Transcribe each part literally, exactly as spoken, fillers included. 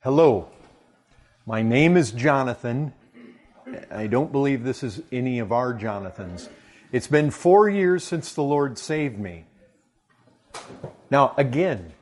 Hello, my name is Jonathan. I don't believe this is any of our Jonathans. It's been four years since the Lord saved me. Now, again,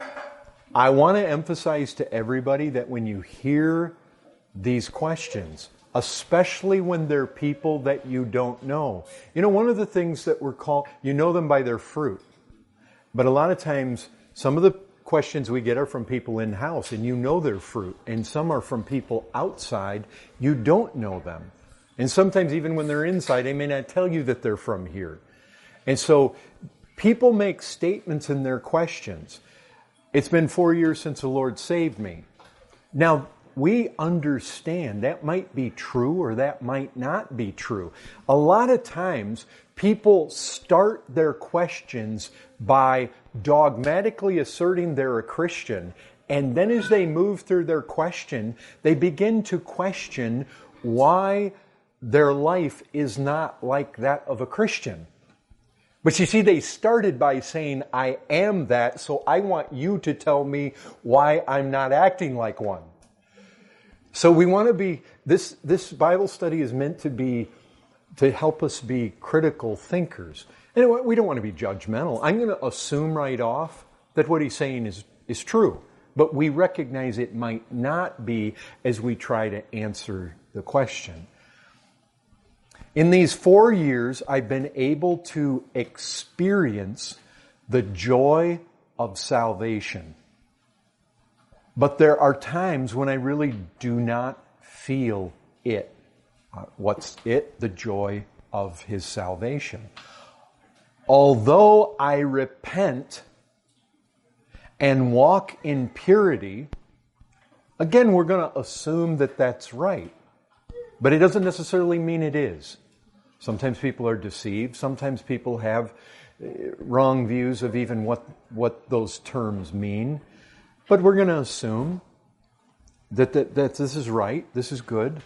I want to emphasize to everybody that when you hear these questions, especially when they're people that you don't know, you know, one of the things that we're called, you know them by their fruit. But a lot of times, some of the questions we get are from people in-house, and you know their fruit. And some are from people outside, you don't know them. And sometimes even when they're inside, they may not tell you that they're from here. And so people make statements in their questions. It's been four years since the Lord saved me. Now, we understand that might be true or that might not be true. A lot of times, people start their questions by dogmatically asserting they're a Christian. And then as they move through their question, they begin to question why their life is not like that of a Christian. But you see, they started by saying, I am that, so I want you to tell me why I'm not acting like one. So we want to be, this, this Bible study is meant to be, to help us be critical thinkers. And we don't want to be judgmental. I'm going to assume right off that what he's saying is, is true. But we recognize it might not be as we try to answer the question. In these four years, I've been able to experience the joy of salvation. But there are times when I really do not feel it. Uh, what's it? The joy of His salvation. Although I repent and walk in purity, again, we're going to assume that that's right. But it doesn't necessarily mean it is. Sometimes people are deceived. Sometimes people have wrong views of even what, what those terms mean. But we're going to assume that, that, that this is right, this is good.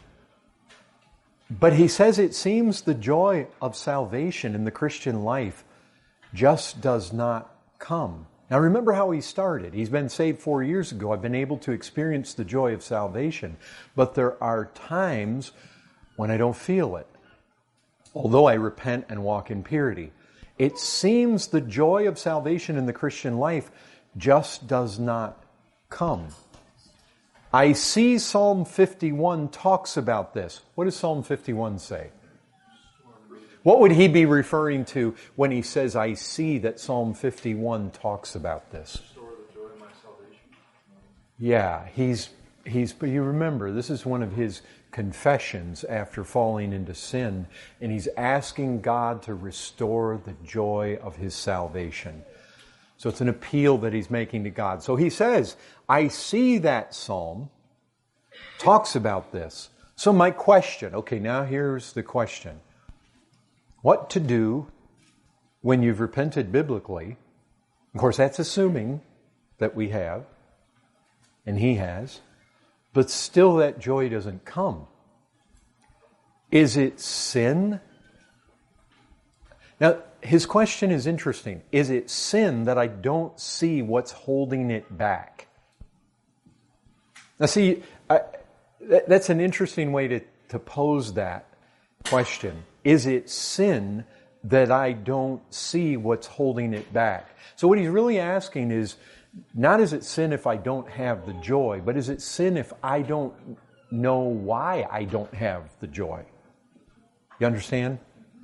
But he says it seems the joy of salvation in the Christian life just does not come. Now remember how he started. He's been saved four years ago. I've been able to experience the joy of salvation. But there are times when I don't feel it. Although I repent and walk in purity. It seems the joy of salvation in the Christian life just does not come. I see Psalm fifty-one talks about this. What does Psalm fifty-one say? What would he be referring to when he says, I see that Psalm fifty-one talks about this? Restore the joy of my salvation. Yeah, he's, he's, but you remember, this is one of his confessions after falling into sin, and he's asking God to restore the joy of His salvation. So it's an appeal that he's making to God. So he says, I see that psalm talks about this. So my question, okay, now here's the question. What to do when you've repented biblically? Of course, that's assuming that we have, and he has, but still that joy doesn't come. Is it sin? Now, his question is interesting. Is it sin that I don't see what's holding it back? Now see, I, that, that's an interesting way to, to pose that question. Is it sin that I don't see what's holding it back? So what he's really asking is, not is it sin if I don't have the joy, but is it sin if I don't know why I don't have the joy? You understand?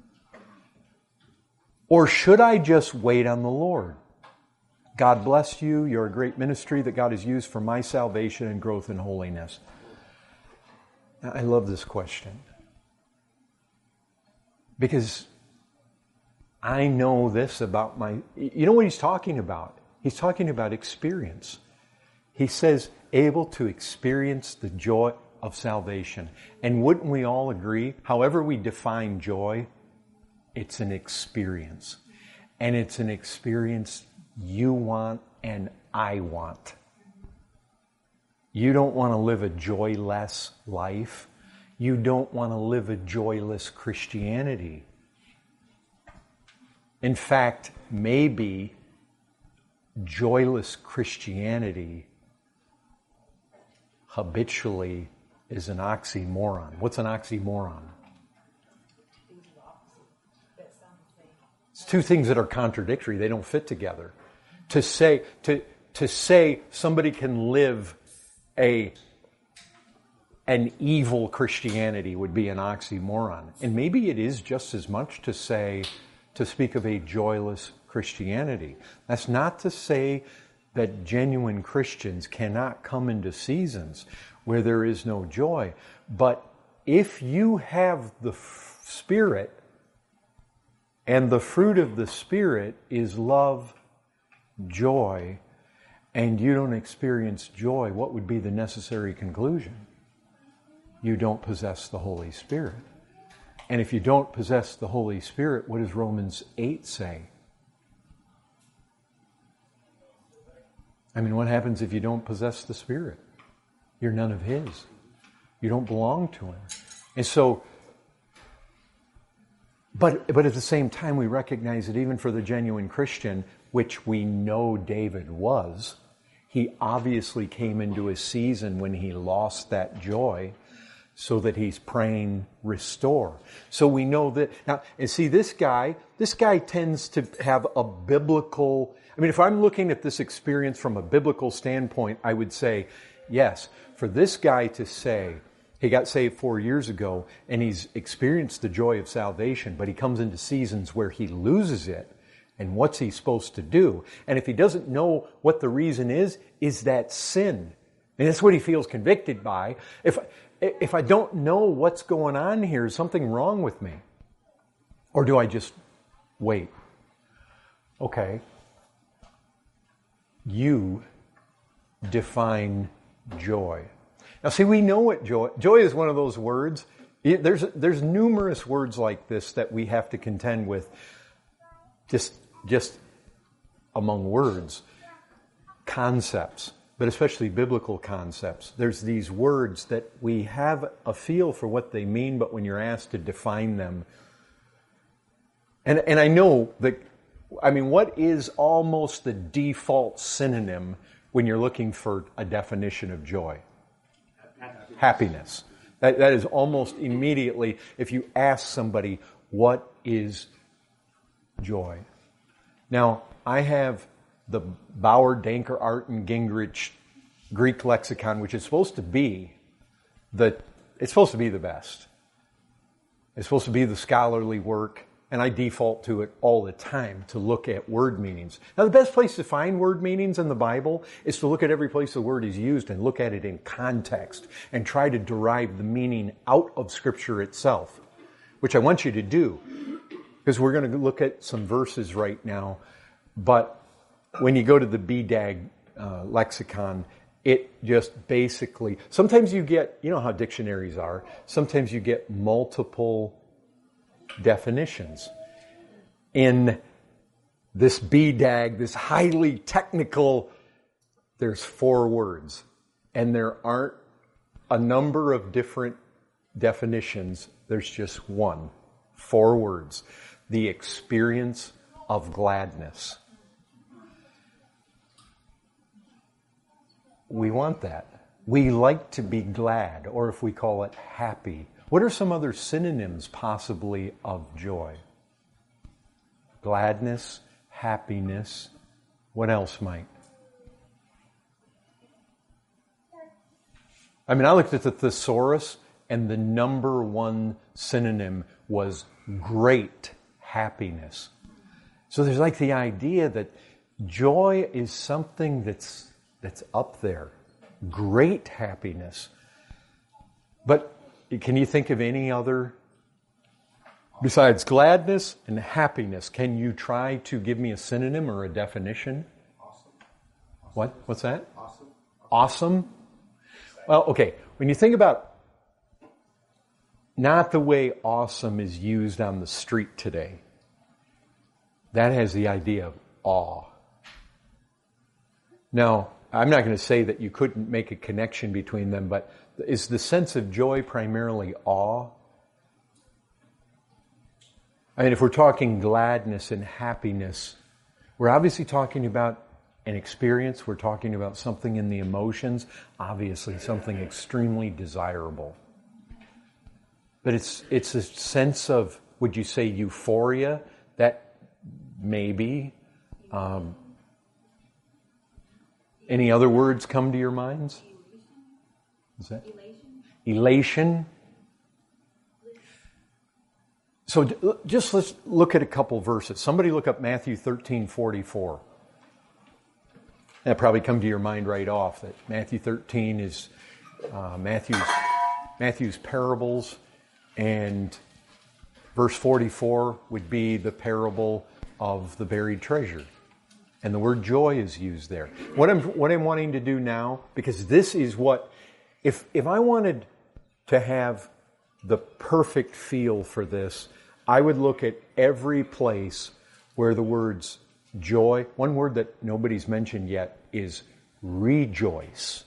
Or should I just wait on the Lord? God bless you. You're a great ministry that God has used for my salvation and growth in holiness. Now, I love this question. Because I know this about my... You know what he's talking about? He's talking about experience. He says, able to experience the joy of salvation. And wouldn't we all agree, however we define joy, it's an experience. And it's an experience you want and I want. You don't want to live a joyless life. You don't want to live a joyless Christianity. In fact, maybe joyless Christianity habitually is an oxymoron. What's an oxymoron? It's two things that are contradictory. They don't fit together. To say to to say somebody can live a an evil Christianity would be an oxymoron. And maybe it is just as much to say to speak of a joyless Christianity. That's not to say that genuine Christians cannot come into seasons where there is no joy. But if you have the f- Spirit, and the fruit of the Spirit is love, joy, and you don't experience joy, what would be the necessary conclusion? You don't possess the Holy Spirit. And if you don't possess the Holy Spirit, what does Romans eight say? I mean, what happens if you don't possess the Spirit? You're none of His. You don't belong to Him. And so, but, but at the same time, we recognize that even for the genuine Christian, which we know David was, he obviously came into a season when he lost that joy, so that he's praying, restore. So we know that, now, and see this guy, this guy tends to have a biblical, I mean, if I'm looking at this experience from a biblical standpoint, I would say, yes, for this guy to say, he got saved four years ago, and he's experienced the joy of salvation, but he comes into seasons where he loses it, and what's he supposed to do? And if he doesn't know what the reason is, is that sin? And that's what he feels convicted by. If if I don't know what's going on here, is something wrong with me? Or do I just wait? Okay. You define joy. Now see, we know what joy, joy is one of those words. There's, there's numerous words like this that we have to contend with just, just among words, concepts, but especially biblical concepts. There's these words that we have a feel for what they mean, but when you're asked to define them, and, and I know that, I mean, what is almost the default synonym when you're looking for a definition of joy? Happiness. Happiness. That, that is almost immediately, if you ask somebody, what is joy? Now, I have the Bauer, Danker, Art, and Gingrich Greek lexicon, which is supposed to be the, it's supposed to be the best. It's supposed to be the scholarly work, and I default to it all the time to look at word meanings. Now, the best place to find word meanings in the Bible is to look at every place the word is used and look at it in context and try to derive the meaning out of Scripture itself, which I want you to do, because we're going to look at some verses right now. But when you go to the B D A G uh, lexicon, it just basically, sometimes you get, you know how dictionaries are, sometimes you get multiple definitions. In this B D A G, this highly technical, there's four words, and there aren't a number of different definitions, there's just one. Four words. The experience of gladness. We want that. We like to be glad, or if we call it happy. What are some other synonyms possibly of joy? Gladness, happiness. What else, Mike? I mean, I looked at the thesaurus, and the number one synonym was great happiness. So there's like the idea that joy is something that's that's up there. Great happiness. But can you think of any other, besides gladness and happiness, can you try to give me a synonym or a definition? Awesome. What? What's that? Awesome. Awesome? Well, okay. When you think about not the way awesome is used on the street today, that has the idea of awe. Now, I'm not going to say that you couldn't make a connection between them, but is the sense of joy primarily awe? I mean, if we're talking gladness and happiness, we're obviously talking about an experience. We're talking about something in the emotions, obviously something extremely desirable. But it's it's a sense of, would you say, euphoria? That maybe. Um, any other words come to your minds? Is that elation? Elation. So just let's look at a couple verses. Somebody look up Matthew thirteen forty-four. That probably come to your mind right off, that Matthew thirteen is uh, Matthew's, Matthew's parables, and verse forty-four would be the parable of the buried treasure. And the word joy is used there. What I'm, what I'm wanting to do now, because this is what, if, if I wanted to have the perfect feel for this, I would look at every place where the words joy, one word that nobody's mentioned yet is rejoice.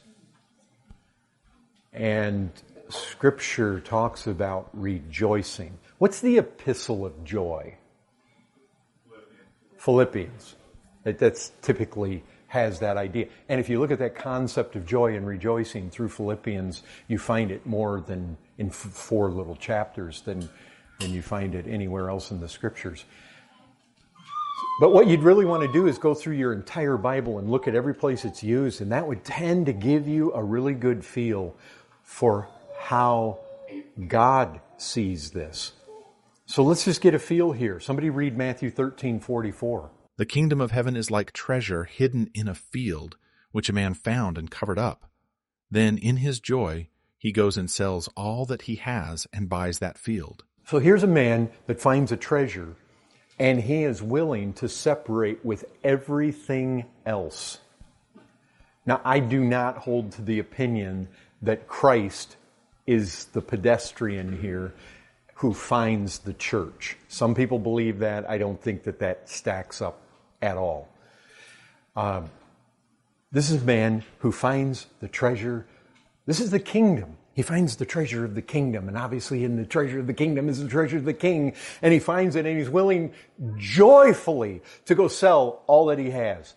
And Scripture talks about rejoicing. What's the epistle of joy? Philippians. Philippians. That that's typically has that idea. And if you look at that concept of joy and rejoicing through Philippians, you find it more than in f- four little chapters than, than you find it anywhere else in the Scriptures. But what you'd really want to do is go through your entire Bible and look at every place it's used, and that would tend to give you a really good feel for how God sees this. So let's just get a feel here. Somebody read Matthew thirteen forty-four. The kingdom of heaven is like treasure hidden in a field, which a man found and covered up. Then in his joy, he goes and sells all that he has and buys that field. So here's a man that finds a treasure, and he is willing to separate with everything else. Now, I do not hold to the opinion that Christ is the pedestrian here who finds the church. Some people believe that. I don't think that that stacks up at all. Uh, this is a man who finds the treasure. This is the kingdom. He finds the treasure of the kingdom, and obviously in the treasure of the kingdom is the treasure of the king, and he finds it, and he's willing joyfully to go sell all that he has.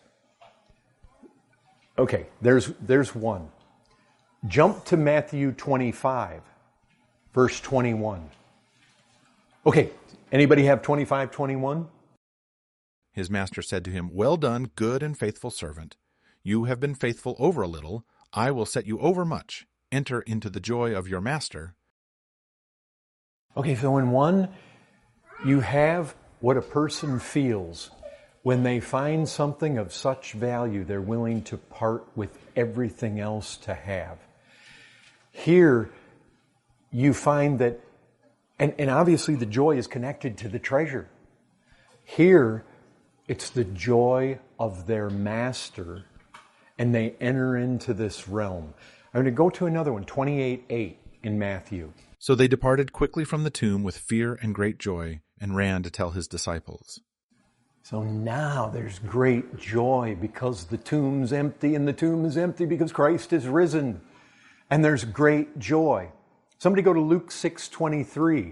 Okay, there's there's one. Jump to Matthew twenty-five, verse twenty-one. Okay, anybody have twenty-five, twenty-one? His master said to him, "Well done, good and faithful servant. You have been faithful over a little. I will set you over much. Enter into the joy of your master." Okay, so in one, you have what a person feels when they find something of such value, they're willing to part with everything else to have. Here, you find that, and, and obviously the joy is connected to the treasure. Here, it's the joy of their master, and they enter into this realm. I'm going to go to another one, twenty-eight eight in Matthew. So they departed quickly from the tomb with fear and great joy, and ran to tell his disciples. So now there's great joy because the tomb's empty, and the tomb is empty because Christ is risen. And there's great joy. Somebody go to Luke six twenty-three.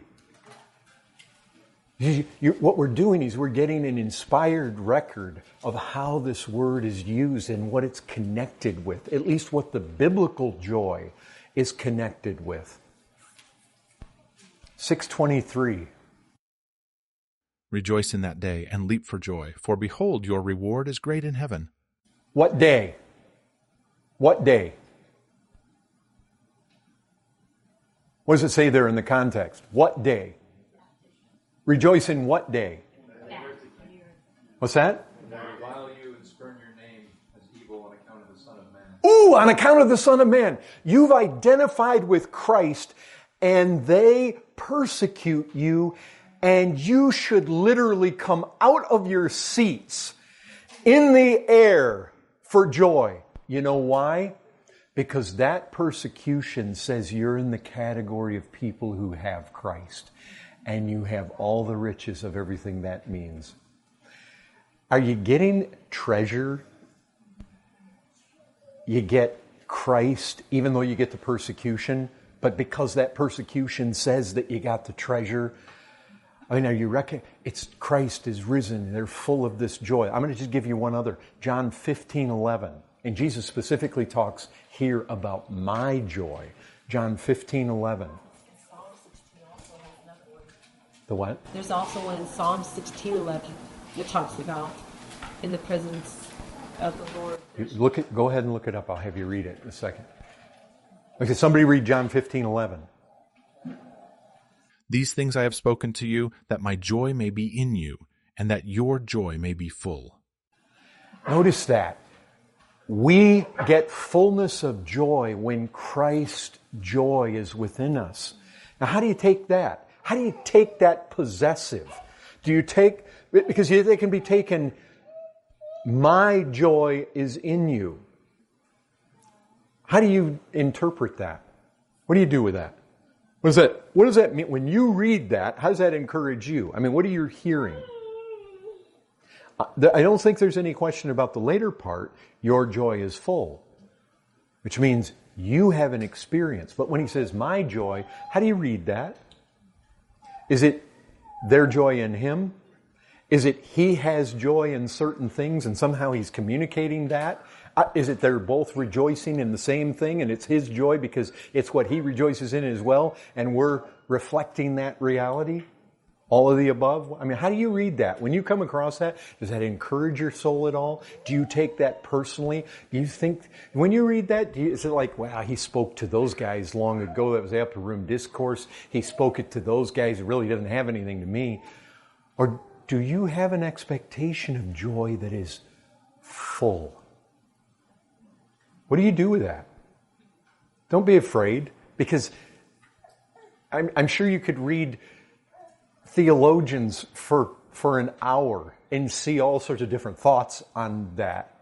You, you, what we're doing is we're getting an inspired record of how this word is used and what it's connected with, at least what the biblical joy is connected with. six twenty-three. Rejoice in that day and leap for joy, for behold, your reward is great in heaven. What day? What day? What does it say there in the context? What day? Rejoice in what day? What's that? Revile you and spurn your name as evil on account of the Son of Man. Ooh, on account of the Son of Man. You've identified with Christ, and they persecute you, and you should literally come out of your seats in the air for joy. You know why? Because that persecution says you're in the category of people who have Christ, and you have all the riches of everything that means. Are you getting treasure? You get Christ, even though you get the persecution, but because that persecution says that you got the treasure. I mean, are you reckon it's Christ is risen? They're full of this joy. I'm going to just give you one other. John fifteen eleven. And Jesus specifically talks here about my joy. John fifteen eleven. The what? There's also one in Psalm sixteen eleven that talks about in the presence of the Lord. You look at, go ahead and look it up. I'll have you read it in a second. Okay, somebody read John fifteen eleven. These things I have spoken to you, that my joy may be in you, and that your joy may be full. Notice that. We get fullness of joy when Christ's joy is within us. Now, how do you take that? How do you take that possessive? Do you take, because they can be taken, my joy is in you. How do you interpret that? What do you do with that? What does that, what does that mean? When you read that, how does that encourage you? I mean, what are you hearing? I don't think there's any question about the later part, your joy is full, which means you have an experience. But when he says my joy, how do you read that? Is it their joy in him? Is it he has joy in certain things and somehow he's communicating that? Uh, is it they're both rejoicing in the same thing and it's his joy because it's what he rejoices in as well and we're reflecting that reality? All of the above? I mean, how do you read that? When you come across that, does that encourage your soul at all? Do you take that personally? Do you think, when you read that, do you, is it like, wow, he spoke to those guys long ago, that was the upper room discourse, he spoke it to those guys, it really doesn't have anything to me? Or do you have an expectation of joy that is full? What do you do with that? Don't be afraid, because I'm, I'm sure you could read theologians for, for an hour and see all sorts of different thoughts on that.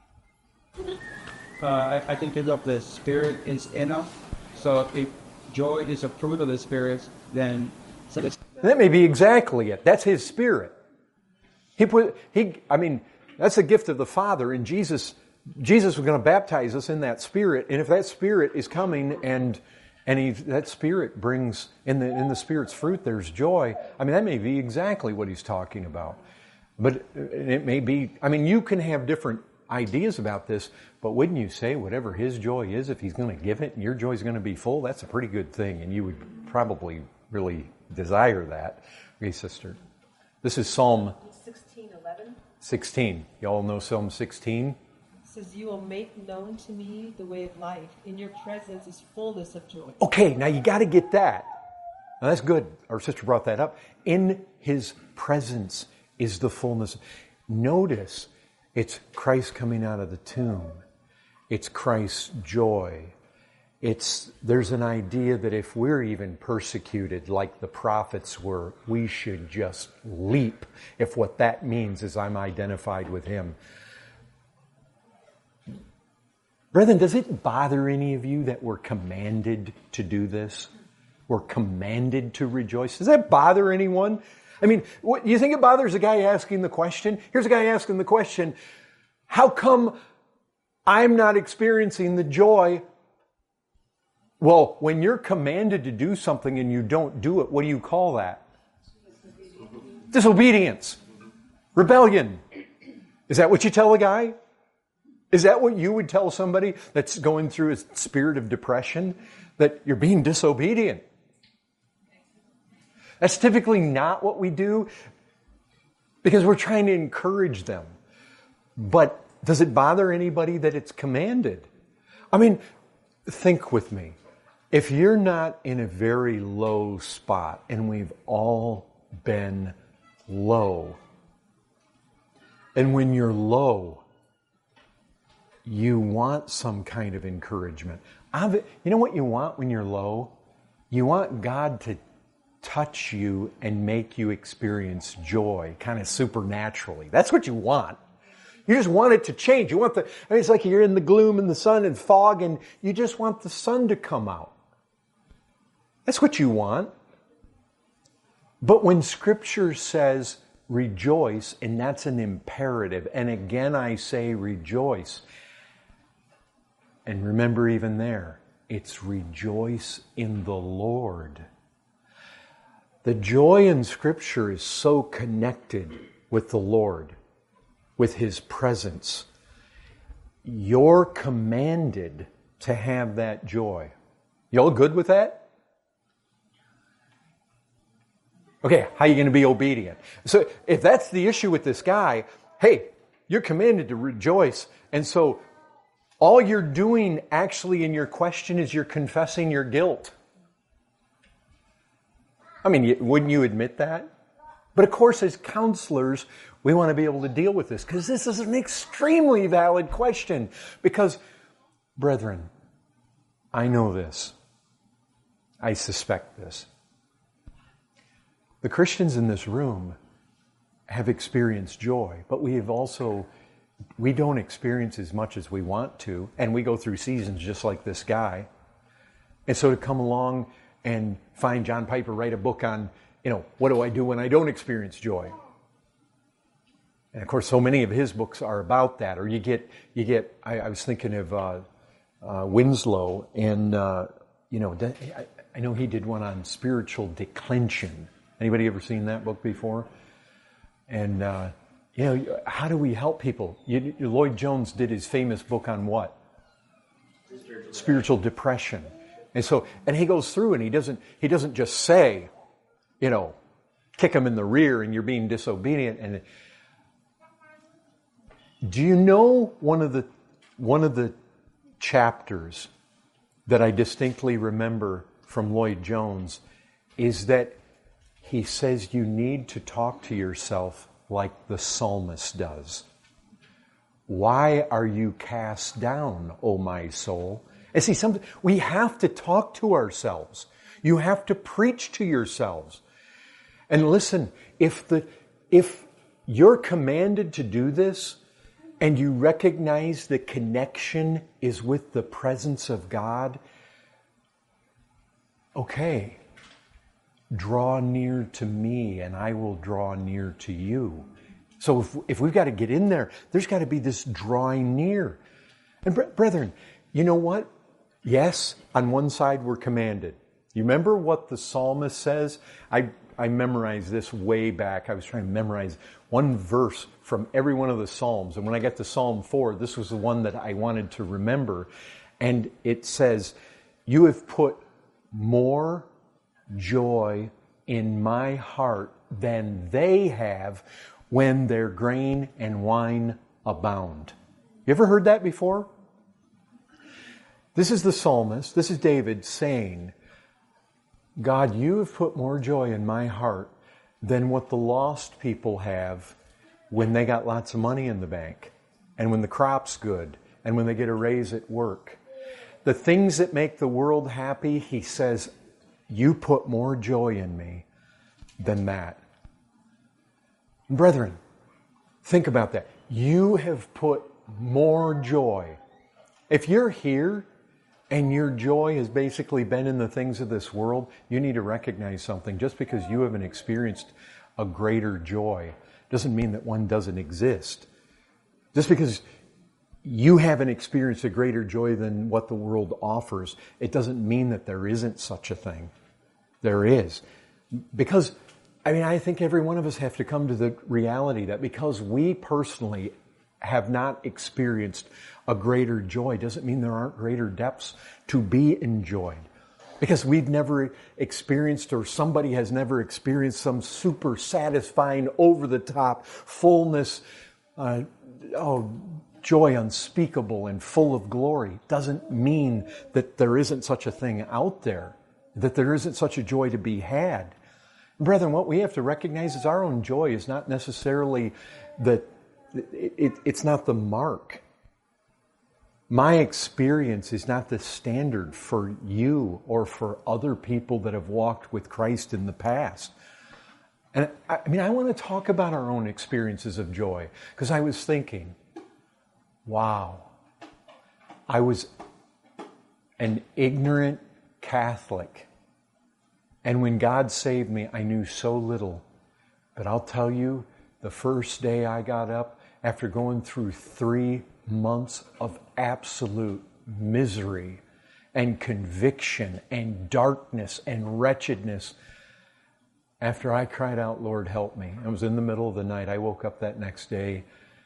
Uh, I, I think of the Spirit is in us. So if joy is a fruit of the Spirit, then so it's, that may be exactly it. That's his Spirit. He put he. I mean, that's the gift of the Father, and Jesus. Jesus was going to baptize us in that Spirit, and if that Spirit is coming and and he, that Spirit brings in the in the Spirit's fruit, there's joy. I mean, that may be exactly what he's talking about. But it may be. I mean, you can have different ideas about this, but wouldn't you say whatever his joy is, if he's going to give it, and your joy is going to be full, that's a pretty good thing, and you would probably really desire that. Okay, sister. This is Psalm sixteen eleven. sixteen. Y'all know Psalm sixteen? Says, you will make known to me the way of life. In your presence is fullness of joy. Okay, now you got to get that. Now that's good. Our sister brought that up. In his presence is the fullness. Notice, it's Christ coming out of the tomb. It's Christ's joy. It's, there's an idea that if we're even persecuted like the prophets were, we should just leap if what that means is I'm identified with him. Brethren, does it bother any of you that we're commanded to do this? We're commanded to rejoice. Does that bother anyone? I mean, what, you think it bothers a guy asking the question? Here's a guy asking the question, how come I'm not experiencing the joy? Well, when you're commanded to do something and you don't do it, what do you call that? Disobedience. Rebellion. Is that what you tell a guy? Is that what you would tell somebody that's going through a spirit of depression? That you're being disobedient? That's typically not what we do because we're trying to encourage them. But does it bother anybody that it's commanded? I mean, think with me. If you're not in a very low spot, and we've all been low, and when you're low, you want some kind of encouragement. You know what you want when you're low? You want God to touch you and make you experience joy, kind of supernaturally. That's what you want. You just want it to change. You want the, I mean, it's like you're in the gloom and the sun and fog and you just want the sun to come out. That's what you want. But when Scripture says rejoice, and that's an imperative, and again I say rejoice, and remember even there, it's rejoice in the Lord. The joy in Scripture is so connected with the Lord, with His presence. You're commanded to have that joy. You all good with that? Okay, how are you going to be obedient? So if that's the issue with this guy, hey, you're commanded to rejoice. And so all you're doing actually in your question is you're confessing your guilt. I mean, wouldn't you admit that? But of course, as counselors, we want to be able to deal with this because this is an extremely valid question. Because, brethren, I know this. I suspect this. The Christians in this room have experienced joy, but we have also, we don't experience as much as we want to, and we go through seasons just like this guy. And so to come along and find John Piper write a book on, you know, what do I do when I don't experience joy? And of course, so many of his books are about that. Or you get, you get. I, I was thinking of uh, uh, Winslow, and uh, you know, I, I know he did one on spiritual declension. Anybody ever seen that book before? And uh, you know, how do we help people? You, Lloyd Jones did his famous book on what? Spiritual, spiritual depression. And so, and he goes through, and he doesn't. He doesn't just say, you know, kick them in the rear, and you're being disobedient. And do you know one of the one of the chapters that I distinctly remember from Lloyd Jones is that he says you need to talk to yourself like the psalmist does. Why are you cast down, O my soul? And see, something we have to talk to ourselves. You have to preach to yourselves. And listen, if the if you're commanded to do this, and you recognize the connection is with the presence of God, okay, draw near to me and I will draw near to you. So if, if we've got to get in there, there's got to be this drawing near. And bre- brethren, you know what? Yes, on one side we're commanded. You remember what the psalmist says? I I memorized this way back. I was trying to memorize one verse from every one of the Psalms. And when I got to Psalm four, this was the one that I wanted to remember. And it says, you have put more joy in my heart than they have when their grain and wine abound. You ever heard that before? This is the psalmist, this is David saying, God, you have put more joy in my heart than what the lost people have when they got lots of money in the bank, and when the crop's good, and when they get a raise at work. The things that make the world happy, he says, you put more joy in me than that. Brethren, think about that. You have put more joy. If you're here and your joy has basically been in the things of this world, you need to recognize something. Just because you haven't experienced a greater joy doesn't mean that one doesn't exist. Just because you haven't experienced a greater joy than what the world offers, it doesn't mean that there isn't such a thing. There is. Because, I mean, I think every one of us have to come to the reality that because we personally have not experienced a greater joy doesn't mean there aren't greater depths to be enjoyed. Because we've never experienced, or somebody has never experienced, some super satisfying, over-the-top fullness, uh, oh, joy unspeakable and full of glory. Doesn't mean that there isn't such a thing out there, that there isn't such a joy to be had. Brethren, what we have to recognize is our own joy is not necessarily the, it, it, it's not the mark. My experience is not the standard for you or for other people that have walked with Christ in the past. And I, I mean, I want to talk about our own experiences of joy, because I was thinking, wow, I was an ignorant Catholic. And when God saved me, I knew so little. But I'll tell you, the first day I got up, after going through three months of absolute misery and conviction and darkness and wretchedness, After I cried out, Lord, help me. I was in the middle of the night. I woke up that next day,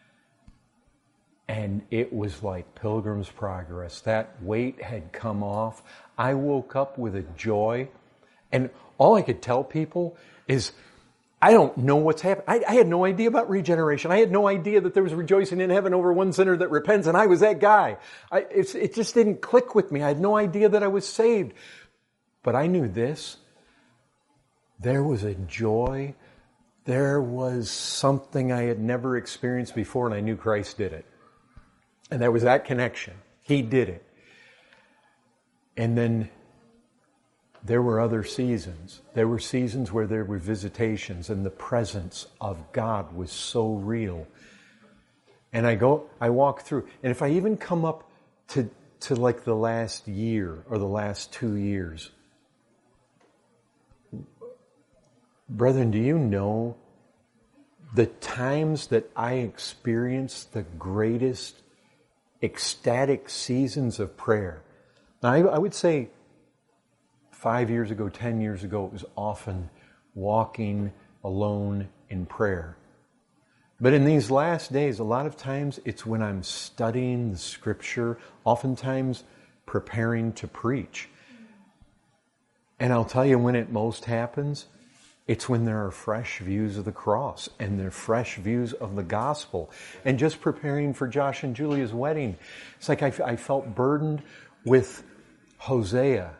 and it was like Pilgrim's Progress. That weight had come off. I woke up with a joy, and all I could tell people is, I don't know what's happened. I, I had no idea about regeneration. I had no idea that there was rejoicing in heaven over one sinner that repents, and I was that guy. I, it's, it just didn't click with me. I had no idea that I was saved. But I knew this. There was a joy. There was something I had never experienced before, and I knew Christ did it. And there was that connection. He did it. And then there were other seasons. There were seasons where there were visitations and the presence of God was so real. And I go, I walk through, and if I even come up to, to like the last year or the last two years, brethren, do you know the times that I experienced the greatest ecstatic seasons of prayer? Now, I, I would say five years ago, ten years ago, it was often walking alone in prayer. But in these last days, a lot of times it's when I'm studying the Scripture, oftentimes preparing to preach. And I'll tell you when it most happens, it's when there are fresh views of the cross and there are fresh views of the gospel. And just preparing for Josh and Julia's wedding, it's like I, I felt burdened with Hosea.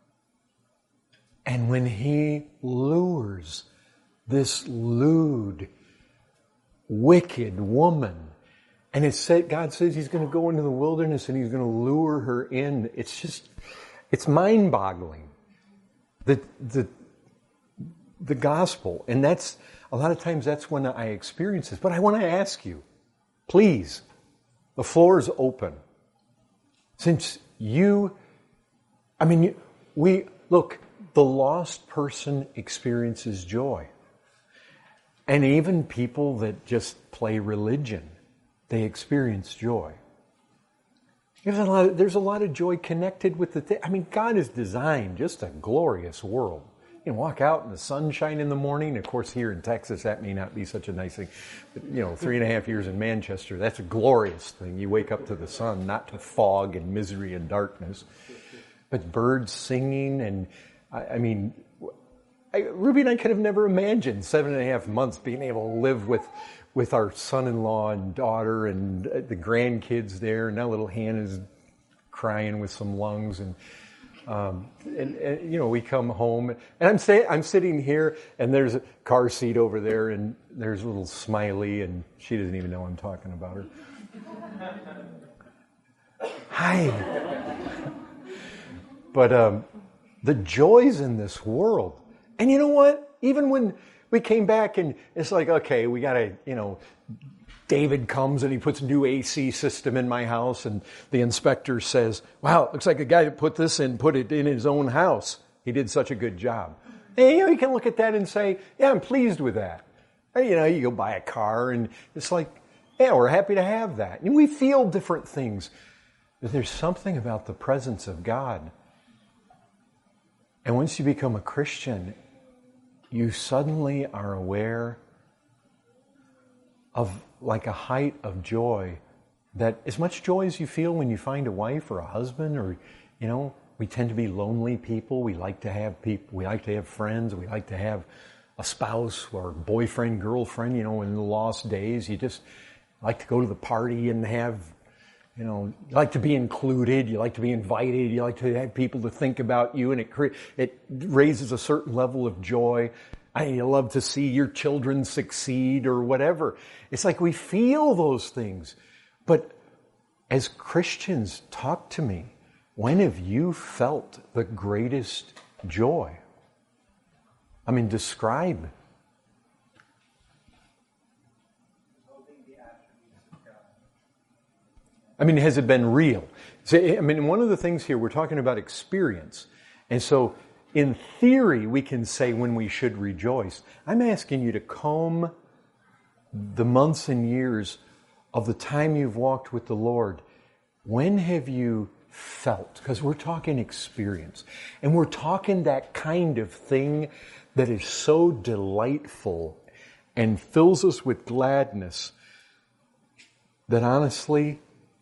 And when he lures this lewd, wicked woman, and it said, God says he's going to go into the wilderness and he's going to lure her in. It's just, it's mind-boggling. The, the, the gospel. And that's, a lot of times that's when I experience this. But I want to ask you, please, the floor is open. Since you, I mean, we, look, the lost person experiences joy. And even people that just play religion, they experience joy. There's a lot of, there's a lot of joy connected with the thing. I mean, God has designed just a glorious world. You can walk out in the sunshine in the morning. Of course, here in Texas, that may not be such a nice thing. But, you know, three and a half years in Manchester, that's a glorious thing. You wake up to the sun, not to fog and misery and darkness. But birds singing and I mean, I, Ruby and I could have never imagined seven and a half months being able to live with, with our son-in-law and daughter and the grandkids there. And now little Hannah's crying with some lungs, and, um, and, and you know, we come home, and I'm say, I'm sitting here, and there's a car seat over there, and there's little Smiley, and she doesn't even know I'm talking about her. Hi. But um. The joys in this world. And you know what? Even when we came back and it's like, okay, we got to, you know, David comes and he puts a new A C system in my house, and the inspector says, wow, it looks like a guy that put this in, put it in his own house. He did such a good job. And, you know, you can look at that and say, yeah, I'm pleased with that. Or, you know, you go buy a car and it's like, yeah, we're happy to have that. And we feel different things. But there's something about the presence of God. And once you become a Christian, you suddenly are aware of like a height of joy, that as much joy as you feel when you find a wife or a husband, or, you know, we tend to be lonely people. We like to have people, we like to have friends, we like to have a spouse or boyfriend, girlfriend, you know, in the lost days. You just like to go to the party and have, you know, you like to be included, you like to be invited, you like to have people to think about you, and it cre- it raises a certain level of joy. I you love to see your children succeed or whatever. It's like we feel those things. But as Christians, talk to me. When have you felt the greatest joy? I mean, describe. I mean, has it been real? So, I mean, one of the things here, we're talking about experience. And so, in theory, we can say when we should rejoice. I'm asking you to comb the months and years of the time you've walked with the Lord. When have you felt, because we're talking experience. And we're talking that kind of thing that is so delightful and fills us with gladness that honestly,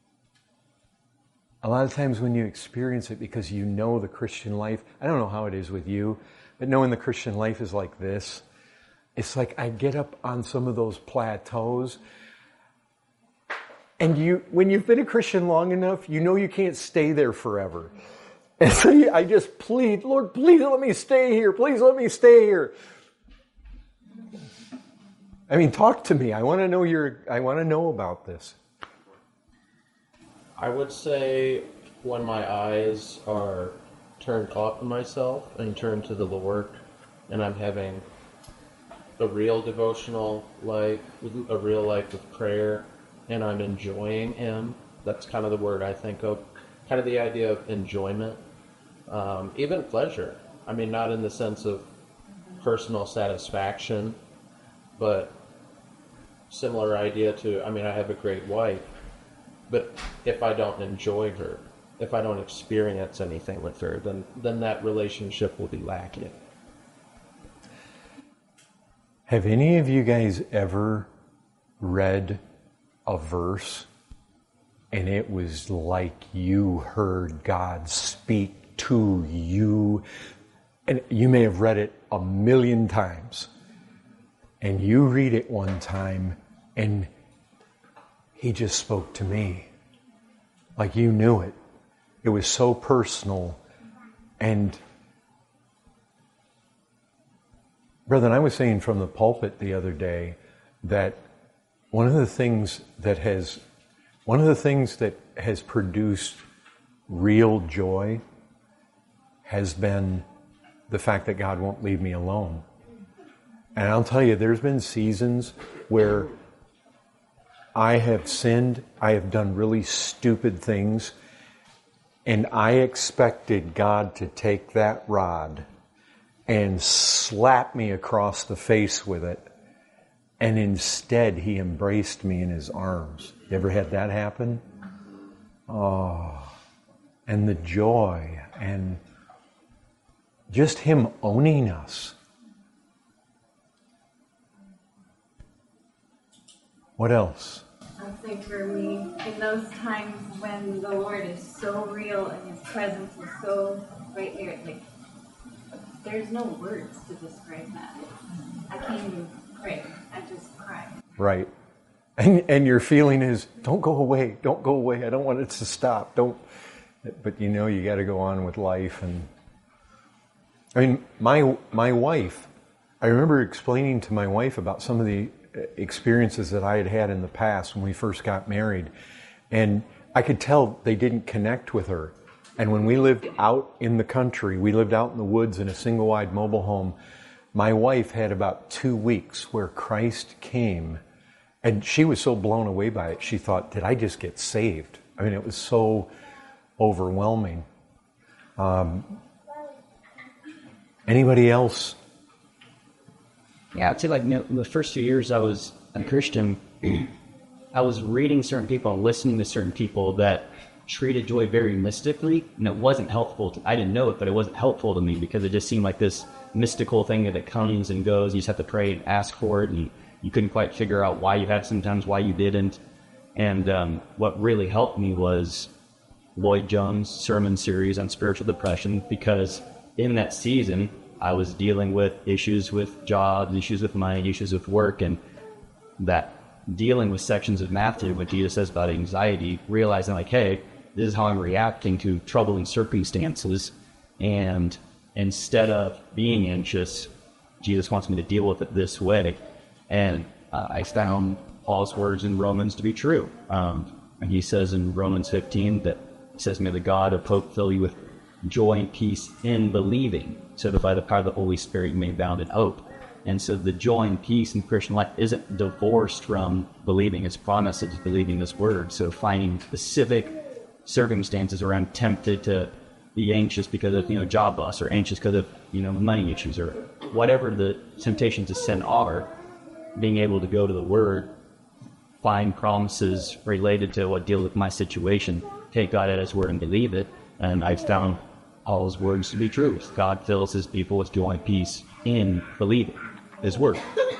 a lot of times when you experience it because you know the Christian life, I don't know how it is with you, but knowing the Christian life is like this. It's like I get up on some of those plateaus, and you, when you've been a Christian long enough, you know you can't stay there forever. And so I just plead, Lord, please let me stay here. Please let me stay here. I mean, talk to me. I want to know your, I want to know about this. I would say when my eyes are turned off of myself and turned to the Lord, and I'm having a real devotional life, a real life of prayer, and I'm enjoying Him. That's kind of the word I think of. Kind of the idea of enjoyment. Um, even pleasure. I mean, not in the sense of personal satisfaction, but similar idea to, I mean, I have a great wife, but if I don't enjoy her, if I don't experience anything with her, then, then that relationship will be lacking. Have any of you guys ever read a verse and it was like you heard God speak to you? And you may have read it a million times. And you read it one time and He just spoke to me. Like you knew it. It was so personal. And brethren, I was saying from the pulpit the other day that one of the things that has one of the things that has produced real joy has been the fact that God won't leave me alone. And I'll tell you, there's been seasons where I have sinned, I have done really stupid things, and I expected God to take that rod and slap me across the face with it. And instead, He embraced me in His arms. You ever had that happen? Oh, and the joy and just Him owning us. What else? I think for me, in those times when the Lord is so real and His presence is so right there, like there's no words to describe that. I can't even pray. I just cry. Right. And and your feeling is, don't go away, don't go away. I don't want it to stop. Don't. But you know, you got to go on with life. And I mean, my my wife. I remember explaining to my wife about some of the experiences that I had had in the past when we first got married, and I could tell they didn't connect with her. And when we lived out in the country, we lived out in the woods in a single-wide mobile home. My wife had about two weeks where Christ came, and she was so blown away by it. She thought, did I just get saved? I mean, it was so overwhelming. Um, anybody else? Yeah, I'd say like you know, the first few years I was a Christian, I was reading certain people and listening to certain people that treated joy very mystically, and it wasn't helpful. To, I didn't know it, but it wasn't helpful to me because it just seemed like this mystical thing that comes and goes. You just have to pray and ask for it, and you couldn't quite figure out why you had sometimes, why you didn't. And um, what really helped me was Lloyd Jones' sermon series on spiritual depression, because in that season, I was dealing with issues with jobs, issues with money, issues with work, and that dealing with sections of Matthew, what Jesus says about anxiety, realizing like, hey, this is how I'm reacting to troubling circumstances, and instead of being anxious, Jesus wants me to deal with it this way. And uh, I found Paul's words in Romans to be true. Um, and he says in Romans fifteen that he says, may the God of hope fill you with joy and peace in believing, so that by the power of the Holy Spirit you may abound in hope. And so the joy and peace in Christian life isn't divorced from believing His promises, believing His word. So finding specific circumstances where I'm tempted to be anxious because of, you know, job loss, or anxious because of, you know, money issues, or whatever the temptations to sin are, being able to go to the Word, find promises related to what deal with my situation, take God at His word and believe it. And I've found all His words to be true. God fills His people with joy and peace in believing His word.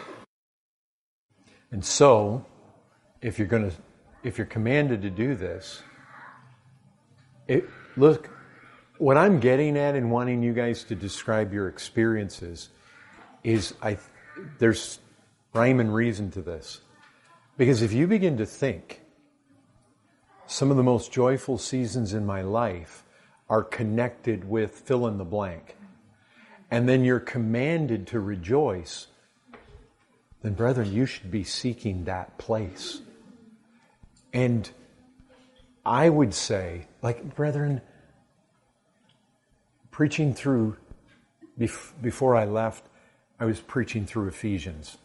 And so, if you're going to, if you're commanded to do this, it, look, what I'm getting at in wanting you guys to describe your experiences is I, there's rhyme and reason to this. Because if you begin to think, some of the most joyful seasons in my life are connected with fill in the blank, and then you're commanded to rejoice, then brethren, you should be seeking that place. And I would say, like, brethren, preaching through, bef- before I left, I was preaching through Ephesians.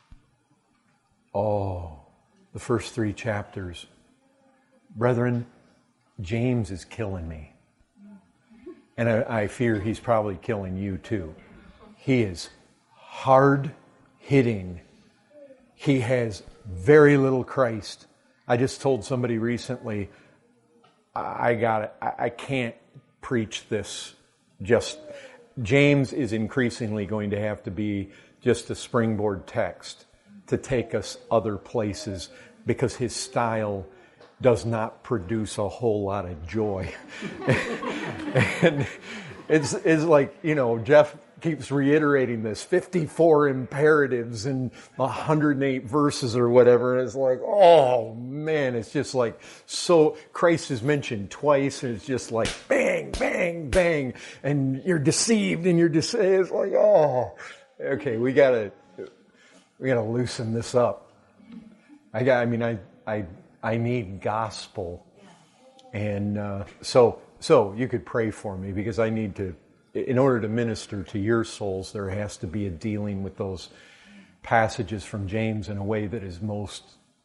Oh, the first three chapters. Brethren, James is killing me. And I, I fear he's probably killing you too. He is hard-hitting. He has very little Christ. I just told somebody recently, I got it. I, I can't preach this. Just James is increasingly going to have to be just a springboard text to take us other places, because his style does not produce a whole lot of joy. And it's, it's like, you know, Jeff keeps reiterating this, fifty-four imperatives and one hundred eight verses or whatever. And it's like, oh man, it's just like, so Christ is mentioned twice, and it's just like bang, bang, bang. And you're deceived and you're deceived. It's like, oh, okay, we gotta, we gotta loosen this up. I got, I mean, I, I, I need gospel. And, uh, so, so you could pray for me, because I need to, in order to minister to your souls, there has to be a dealing with those passages from James in a way that is most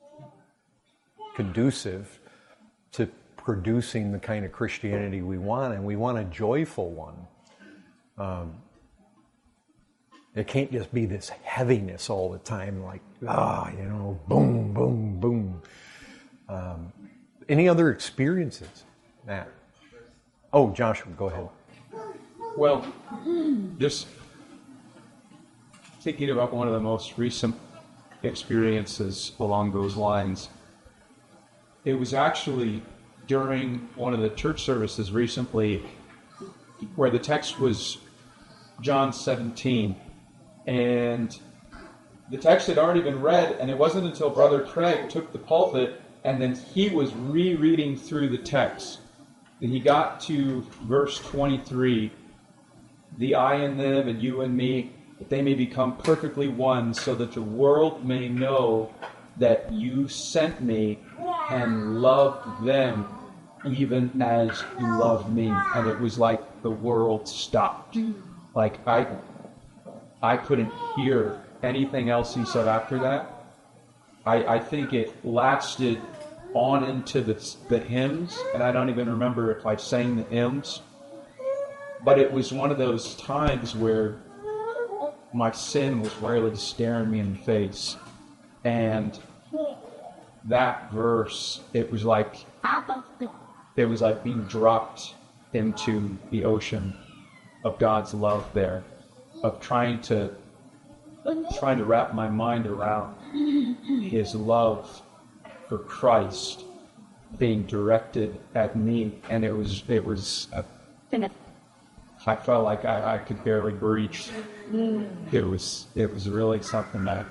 conducive to producing the kind of Christianity we want, and we want a joyful one. Um, it can't just be this heaviness all the time, like, ah, you know, boom, boom, boom. Um, any other experiences, Matt? Oh, Joshua, go ahead. Well, just thinking about one of the most recent experiences along those lines, it was actually during one of the church services recently where the text was John seventeen, and the text had already been read, and it wasn't until Brother Craig took the pulpit and then he was rereading through the text that he got to verse twenty-three, the I in them and you and me, that they may become perfectly one, so that the world may know that you sent me and loved them even as you loved me. And it was like the world stopped. Like I I couldn't hear anything else he said after that. I, I think it lasted on into the, the hymns, and I don't even remember if I sang the hymns. But it was one of those times where my sin was really staring me in the face. And that verse, it was like, it was like being dropped into the ocean of God's love there, of trying to, trying to wrap my mind around His love for Christ being directed at me. And it was, it was, a, I felt like I, I could barely breathe. It was, it was really something that.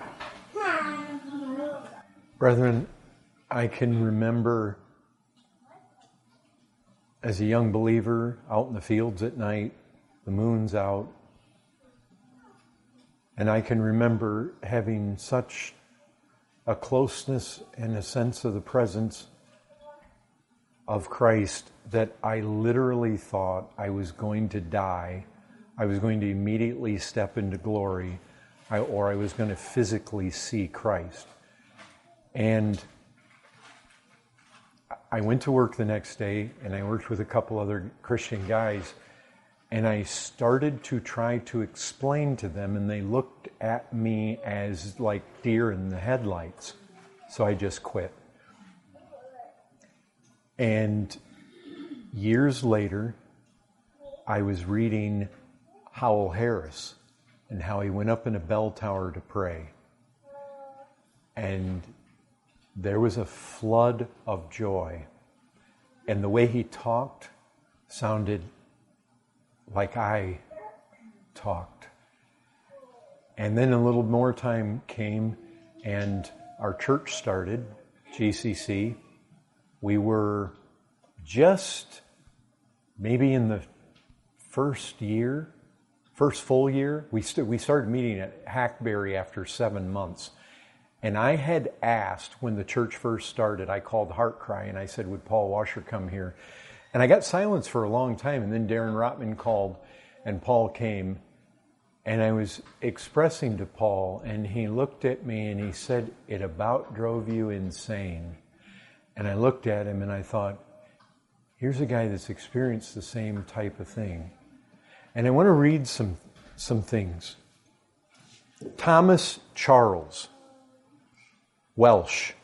Brethren, I can remember as a young believer out in the fields at night, the moon's out, and I can remember having such a closeness and a sense of the presence of Christ that I literally thought I was going to die. I was going to immediately step into glory, or I was going to physically see Christ. And I went to work the next day, and I worked with a couple other Christian guys, and I started to try to explain to them, and they looked at me as like deer in the headlights. So I just quit. And years later, I was reading Howell Harris and how he went up in a bell tower to pray. And there was a flood of joy. And the way he talked sounded like I talked. And then a little more time came and our church started, G C C. We were just maybe in the first year, first full year. We, st- we started meeting at Hackberry after seven months. And I had asked when the church first started, I called Heartcry and I said, would Paul Washer come here? And I got silence for a long time. And then Darren Rotman called and Paul came. And I was expressing to Paul, and he looked at me and he said, it about drove you insane. And I looked at him and I thought, here's a guy that's experienced the same type of thing. And I want to read some, some things. Thomas Charles, Welsh,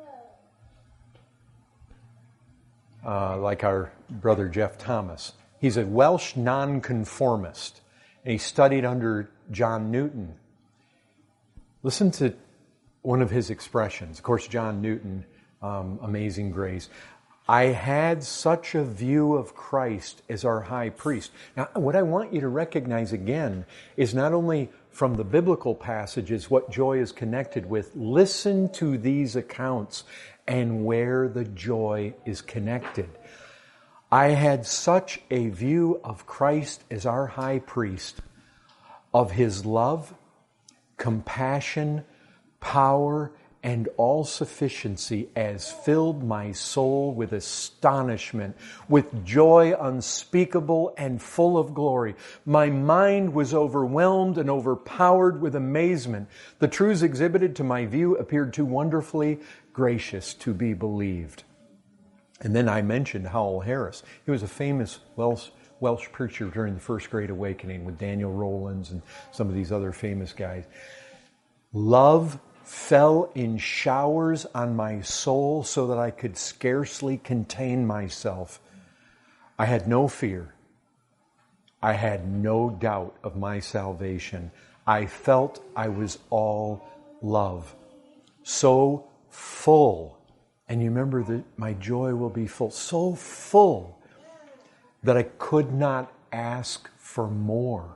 uh, like our brother Jeff Thomas. He's a Welsh nonconformist. And he studied under John Newton. Listen to one of his expressions. Of course, John Newton, um, Amazing Grace. I had such a view of Christ as our high priest. Now, what I want you to recognize again is not only from the biblical passages what joy is connected with. Listen to these accounts and where the joy is connected. I had such a view of Christ as our high priest, of his love, compassion, power, and all sufficiency as filled my soul with astonishment, with joy unspeakable and full of glory. My mind was overwhelmed and overpowered with amazement. The truths exhibited to my view appeared too wonderfully gracious to be believed. And then I mentioned Howell Harris. He was a famous Welsh, Welsh preacher during the First Great Awakening with Daniel Rowlands and some of these other famous guys. Love fell in showers on my soul so that I could scarcely contain myself. I had no fear. I had no doubt of my salvation. I felt I was all love. So full. And you remember that my joy will be full. So full that I could not ask for more.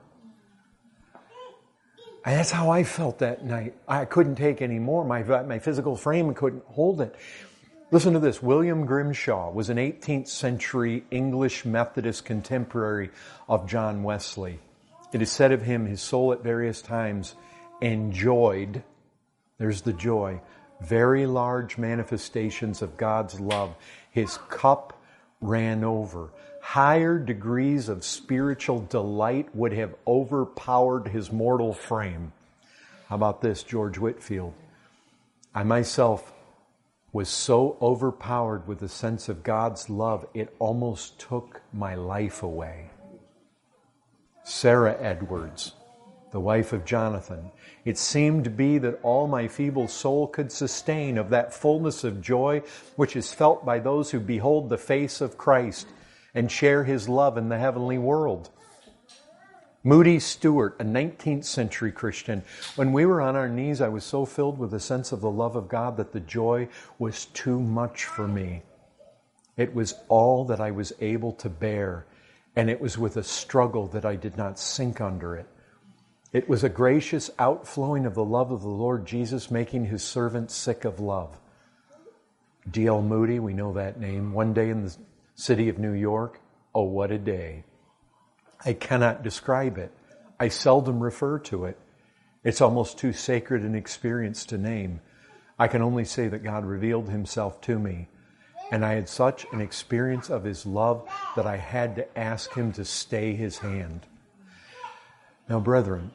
And that's how I felt that night. I couldn't take any more. My, my physical frame couldn't hold it. Listen to this. William Grimshaw was an eighteenth century English Methodist contemporary of John Wesley. It is said of him, his soul at various times enjoyed, there's the joy, very large manifestations of God's love. His cup ran over. Higher degrees of spiritual delight would have overpowered his mortal frame. How about this, George Whitefield? I myself was so overpowered with the sense of God's love, it almost took my life away. Sarah Edwards, the wife of Jonathan. It seemed to be that all my feeble soul could sustain of that fullness of joy which is felt by those who behold the face of Christ and share his love in the heavenly world. Moody Stewart, a nineteenth century Christian. When we were on our knees, I was so filled with a sense of the love of God that the joy was too much for me. It was all that I was able to bear, and it was with a struggle that I did not sink under it. It was a gracious outflowing of the love of the Lord Jesus, making his servant sick of love. D L Moody, we know that name. One day in the city of New York, oh, what a day. I cannot describe it. I seldom refer to it. It's almost too sacred an experience to name. I can only say that God revealed himself to me. And I had such an experience of his love that I had to ask him to stay his hand. Now, brethren,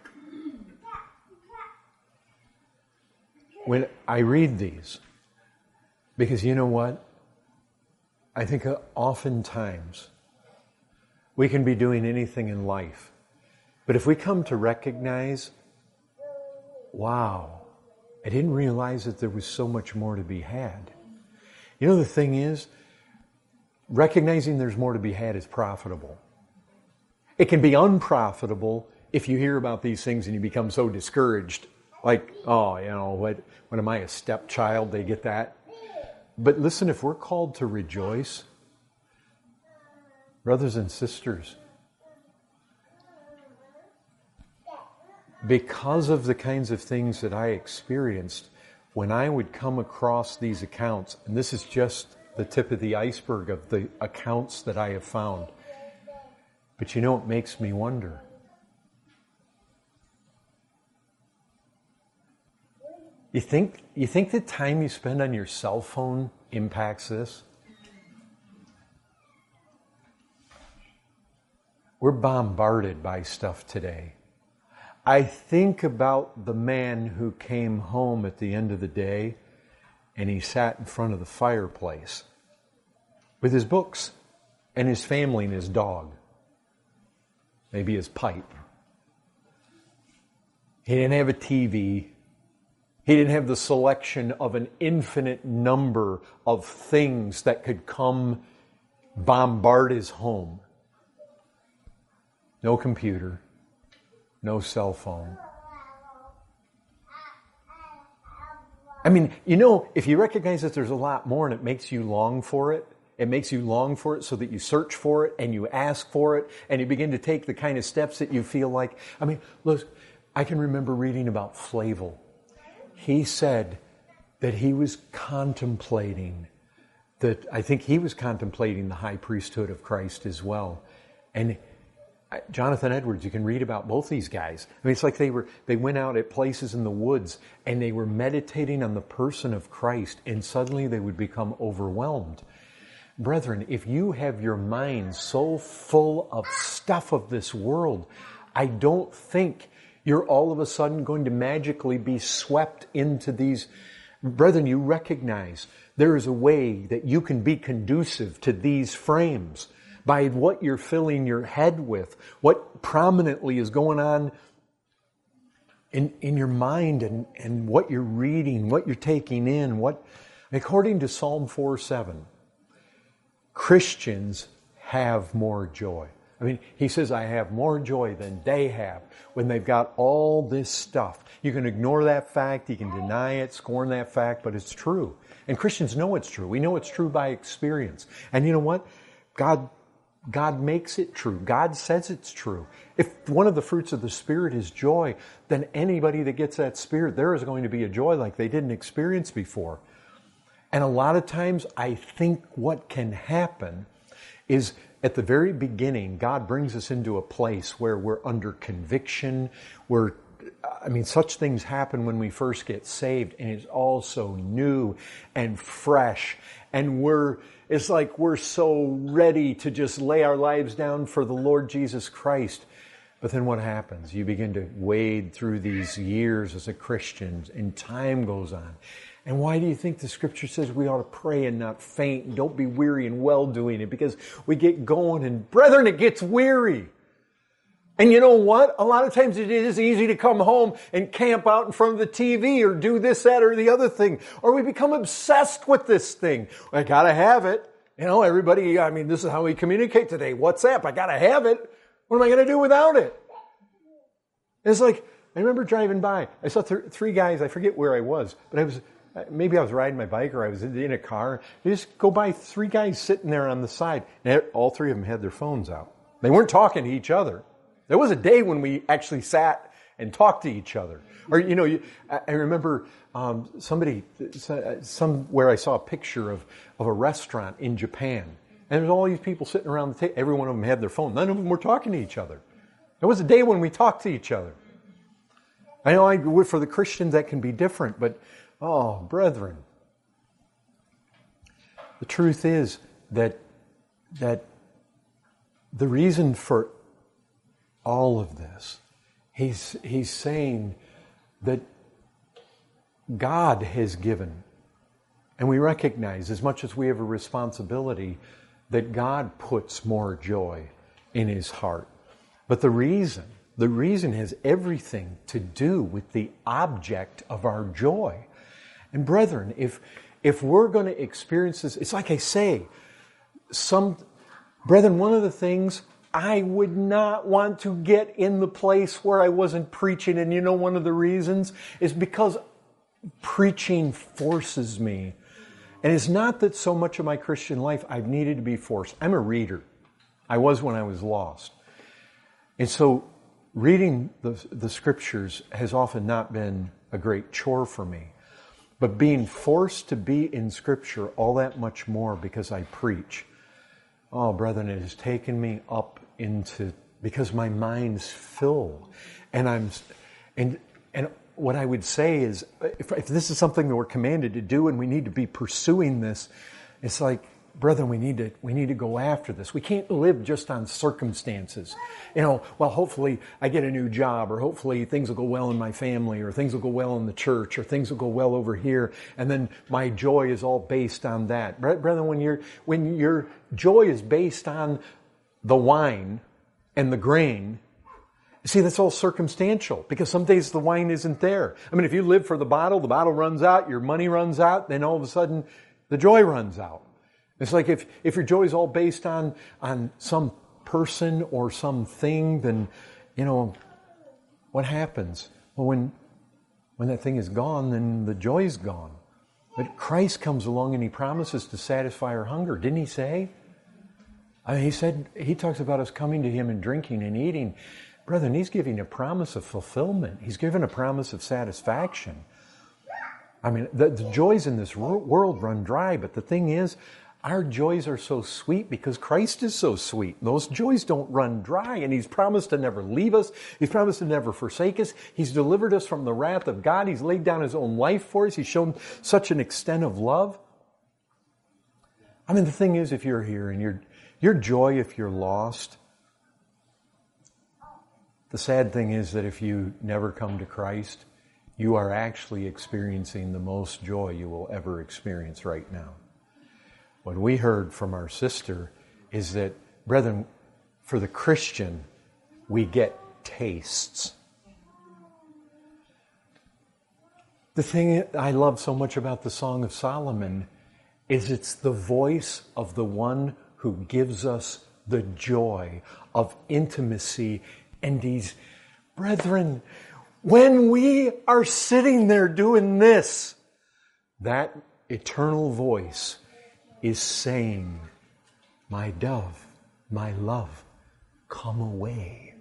when I read these, because you know what? I think oftentimes we can be doing anything in life, but if we come to recognize, wow, I didn't realize that there was so much more to be had. You know, the thing is, recognizing there's more to be had is profitable. It can be unprofitable if you hear about these things and you become so discouraged. Like, oh, you know, what, what am I, a stepchild? They get that. But listen, if we're called to rejoice, brothers and sisters, because of the kinds of things that I experienced, when I would come across these accounts, and this is just the tip of the iceberg of the accounts that I have found, but you know, it makes me wonder. You think, you think the time you spend on your cell phone impacts this? We're bombarded by stuff today. I think about the man who came home at the end of the day and he sat in front of the fireplace with his books and his family and his dog. Maybe his pipe. He didn't have a T V. He didn't have the selection of an infinite number of things that could come bombard his home. No computer. No cell phone. I mean, you know, if you recognize that there's a lot more and it makes you long for it, it makes you long for it so that you search for it and you ask for it and you begin to take the kind of steps that you feel like. I mean, look, I can remember reading about Flavel. He said that he was contemplating, that I think he was contemplating the high priesthood of Christ as well. And Jonathan Edwards, you can read about both these guys. I mean, it's like they were, they went out at places in the woods and they were meditating on the person of Christ and suddenly they would become overwhelmed. Brethren, if you have your mind so full of stuff of this world, I don't think you're all of a sudden going to magically be swept into these. Brethren, you recognize there is a way that you can be conducive to these frames by what you're filling your head with, what prominently is going on in, in your mind and, and what you're reading, what you're taking in. What, according to Psalm four seven, Christians have more joy. I mean, he says, I have more joy than they have when they've got all this stuff. You can ignore that fact, you can deny it, scorn that fact, but it's true. And Christians know it's true. We know it's true by experience. And you know what? God God makes it true. God says it's true. If one of the fruits of the Spirit is joy, then anybody that gets that Spirit, there is going to be a joy like they didn't experience before. And a lot of times I think what can happen is at the very beginning, God brings us into a place where we're under conviction. We're, I mean, such things happen when we first get saved, and it's all so new and fresh. And we're, it's like we're so ready to just lay our lives down for the Lord Jesus Christ. But then what happens? You begin to wade through these years as a Christian, and time goes on. And why do you think the Scripture says we ought to pray and not faint, and don't be weary in well-doing it? Because we get going, and brethren, it gets weary. And you know what? A lot of times it is easy to come home and camp out in front of the T V or do this, that, or the other thing. Or we become obsessed with this thing. I gotta have it. You know, everybody, I mean, this is how we communicate today. WhatsApp, I gotta have it. What am I gonna do without it? It's like, I remember driving by. I saw th- three guys, I forget where I was, but I was, maybe I was riding my bike or I was in a car. You just go by three guys sitting there on the side. And all three of them had their phones out. They weren't talking to each other. There was a day when we actually sat and talked to each other. Or, you know, you, I remember um, somebody, somewhere I saw a picture of, of a restaurant in Japan. And there's all these people sitting around the table. Every one of them had their phone. None of them were talking to each other. There was a day when we talked to each other. I know I, for the Christians that can be different, but, oh, brethren. The truth is that, that the reason for all of this, he's, he's saying that God has given, and we recognize as much as we have a responsibility, that God puts more joy in his heart. But the reason, the reason has everything to do with the object of our joy. And brethren, if, if we're going to experience this, it's like I say, some, brethren, one of the things, I would not want to get in the place where I wasn't preaching. And you know, one of the reasons is because preaching forces me. And it's not that so much of my Christian life I've needed to be forced. I'm a reader. I was when I was lost. And so reading the, the scriptures has often not been a great chore for me. But being forced to be in scripture all that much more because I preach. Oh, brethren, it has taken me up into, because my mind's full. And I'm, and, and what I would say is, if, if this is something that we're commanded to do and we need to be pursuing this, it's like, brethren, we need to we need to go after this. We can't live just on circumstances. You know, well, hopefully I get a new job, or hopefully things will go well in my family, or things will go well in the church, or things will go well over here, and then my joy is all based on that. Brethren, when your when your joy is based on the wine and the grain, see, that's all circumstantial, because some days the wine isn't there. I mean, if you live for the bottle, the bottle runs out, your money runs out, then all of a sudden the joy runs out. It's like if, if your joy is all based on, on some person or something, then, you know, what happens? Well, when, when that thing is gone, then the joy's gone. But Christ comes along and He promises to satisfy our hunger. Didn't He say? I mean, He said, He talks about us coming to Him and drinking and eating. Brethren, He's giving a promise of fulfillment. He's given a promise of satisfaction. I mean, the, the joys in this world run dry, but the thing is, our joys are so sweet because Christ is so sweet. Those joys don't run dry, and He's promised to never leave us. He's promised to never forsake us. He's delivered us from the wrath of God. He's laid down His own life for us. He's shown such an extent of love. I mean, the thing is, if you're here and your your joy, if you're lost, the sad thing is that if you never come to Christ, you are actually experiencing the most joy you will ever experience right now. What we heard from our sister is that, brethren, for the Christian, we get tastes. The thing I love so much about the Song of Solomon is it's the voice of the one who gives us the joy of intimacy. And He's, brethren, when we are sitting there doing this, that eternal voice is saying, my dove, my love, come away.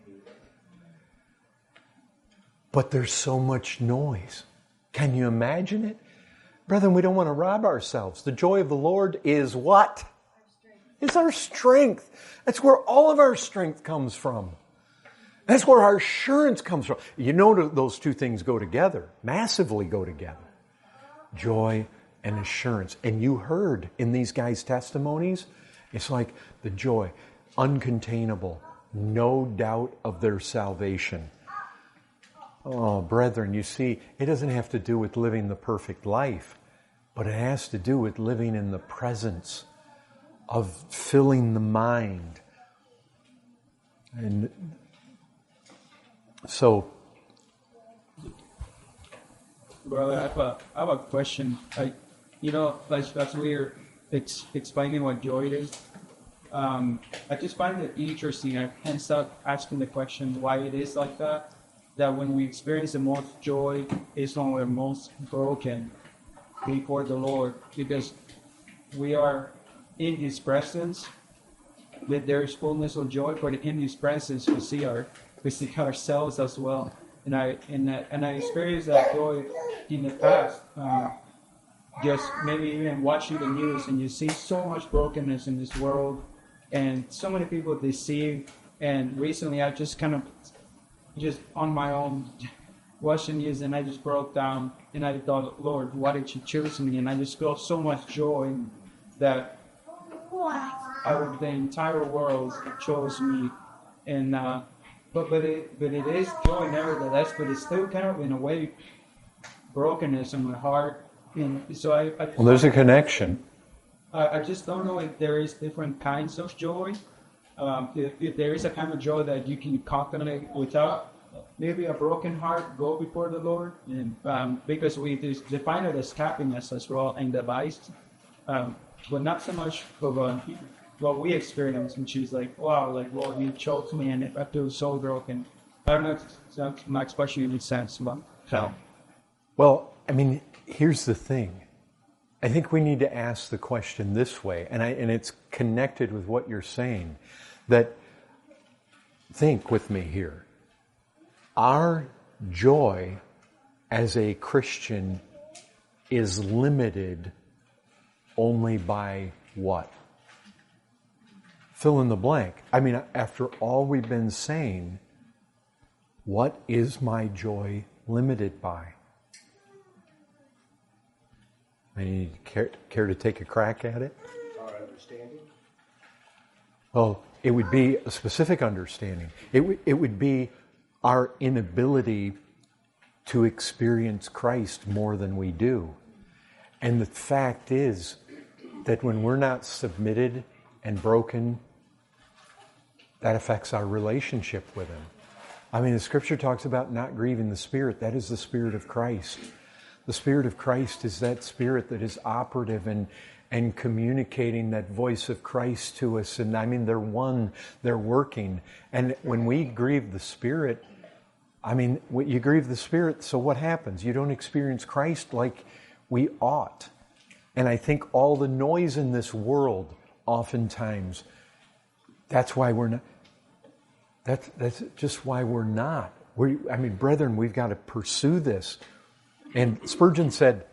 But there's so much noise. Can you imagine it? Brethren, we don't want to rob ourselves. The joy of the Lord is what? It's our strength. That's where all of our strength comes from. That's where our assurance comes from. You know, those two things go together, massively go together. Joy and assurance. And you heard in these guys' testimonies, it's like the joy, uncontainable, no doubt of their salvation. Oh, brethren, you see, it doesn't have to do with living the perfect life, but it has to do with living in the presence of filling the mind. And so, Brother, I have a, I have a question. I, you know, as, as we're ex- explaining what joy is, um, I just find it interesting. I can't stop asking the question why it is like that. That when we experience the most joy is when we're most broken before the Lord, because we are in His presence, that there is fullness of joy. But in His presence, we see our we see ourselves as well. And I and I, and I experienced that joy in the past. Uh, just maybe even watching the news, and you see so much brokenness in this world, and so many people deceived. And recently, I just kind of just on my own watching news, and I just broke down, and I thought, Lord, why did You choose me? And I just felt so much joy that out of the entire world chose me. And uh, but but it but it is joy nevertheless. But it's still kind of in a way brokenness in my heart. And so I, I well, there's a connection. I, I just don't know if there is different kinds of joy. Um, if, if there is a kind of joy that you can contemplate without maybe a broken heart, go before the Lord, and um, because we define it as happiness as well and device, um, but not so much of a what we experienced, and she's like, wow, like, Lord, you choked me, and I feel so broken. I don't know if that's my expression makes sense, but so. Well, I mean, here's the thing. I think we need to ask the question this way, and I, and it's connected with what you're saying, that think with me here. Our joy as a Christian is limited only by what? Fill in the blank. I mean, after all we've been saying, what is my joy limited by? Any care, care to take a crack at it? Our understanding. Well, it would be a specific understanding. It, w- it would be our inability to experience Christ more than we do. And the fact is that when we're not submitted and broken, that affects our relationship with Him. I mean, the Scripture talks about not grieving the Spirit. That is the Spirit of Christ. The Spirit of Christ is that Spirit that is operative and and communicating that voice of Christ to us. And I mean, they're one, they're working. And when we grieve the Spirit, I mean, you grieve the Spirit, so what happens? You don't experience Christ like we ought. And I think all the noise in this world, oftentimes, that's why we're not, that's, that's just why we're not. We, I mean, brethren, we've got to pursue this. And Spurgeon said,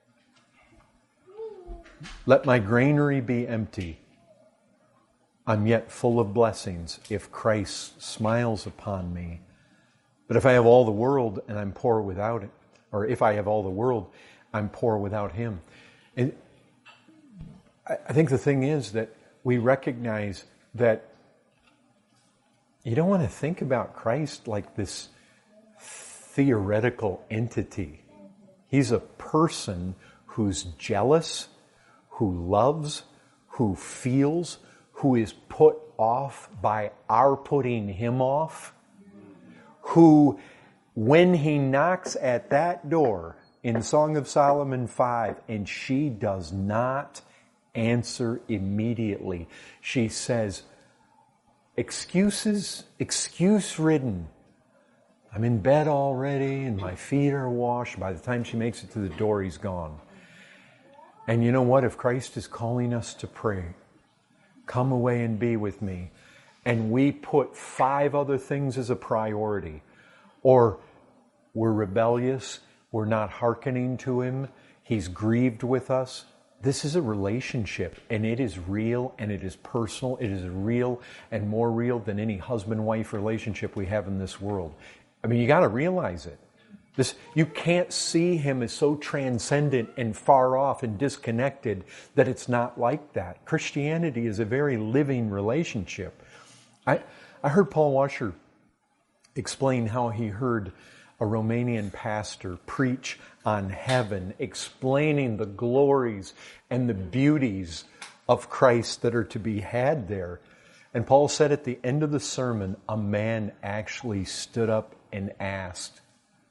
let my granary be empty. I'm yet full of blessings if Christ smiles upon me. But if I have all the world and I'm poor without it, or if I have all the world, I'm poor without Him. And I think the thing is that we recognize that you don't want to think about Christ like this theoretical entity. He's a person who's jealous, who loves, who feels, who is put off by our putting Him off, who, when He knocks at that door in Song of Solomon five, and she does not answer immediately, she says, excuses, excuse-ridden. I'm in bed already and my feet are washed. By the time she makes it to the door, He's gone. And you know what? If Christ is calling us to pray, come away and be with me, and we put five other things as a priority, or we're rebellious, we're not hearkening to Him, He's grieved with us, this is a relationship, and it is real, and it is personal, it is real, and more real than any husband-wife relationship we have in this world. I mean, you got to realize it. This, you can't see Him as so transcendent and far off and disconnected that it's not like that. Christianity is a very living relationship. I, I heard Paul Washer explain how he heard a Romanian pastor preach on heaven, explaining the glories and the beauties of Christ that are to be had there. And Paul said at the end of the sermon, a man actually stood up and asked,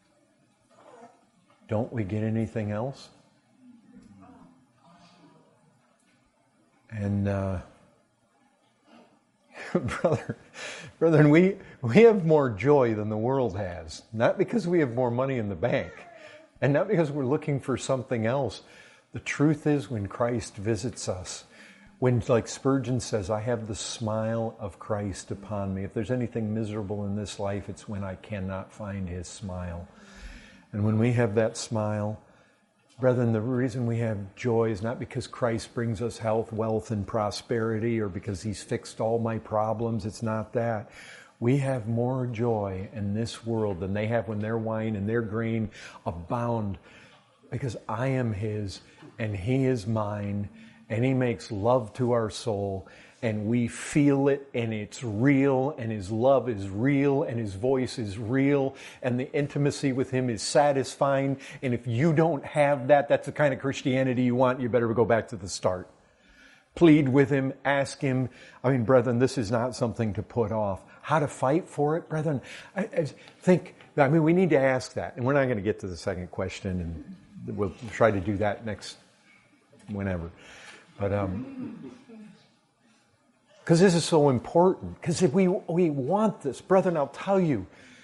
don't we get anything else? And, uh, brother, brethren, we, we have more joy than the world has. Not because we have more money in the bank, and not because we're looking for something else. The truth is, when Christ visits us, when, like Spurgeon says, I have the smile of Christ upon me. If there's anything miserable in this life, it's when I cannot find His smile. And when we have that smile, brethren, the reason we have joy is not because Christ brings us health, wealth, and prosperity, or because He's fixed all my problems. It's not that. We have more joy in this world than they have when their wine and their grain abound, because I am His and He is mine, and He makes love to our soul, and we feel it, and it's real, and His love is real, and His voice is real, and the intimacy with Him is satisfying. And if you don't have that, that's the kind of Christianity you want, you better go back to the start. Plead with Him, ask Him. I mean, brethren, this is not something to put off. How to fight for it, brethren? I, I think, I mean, we need to ask that. And we're not going to get to the second question, and we'll try to do that next, whenever. But, um... Because this is so important. Because if we, we want this, brethren, I'll tell you,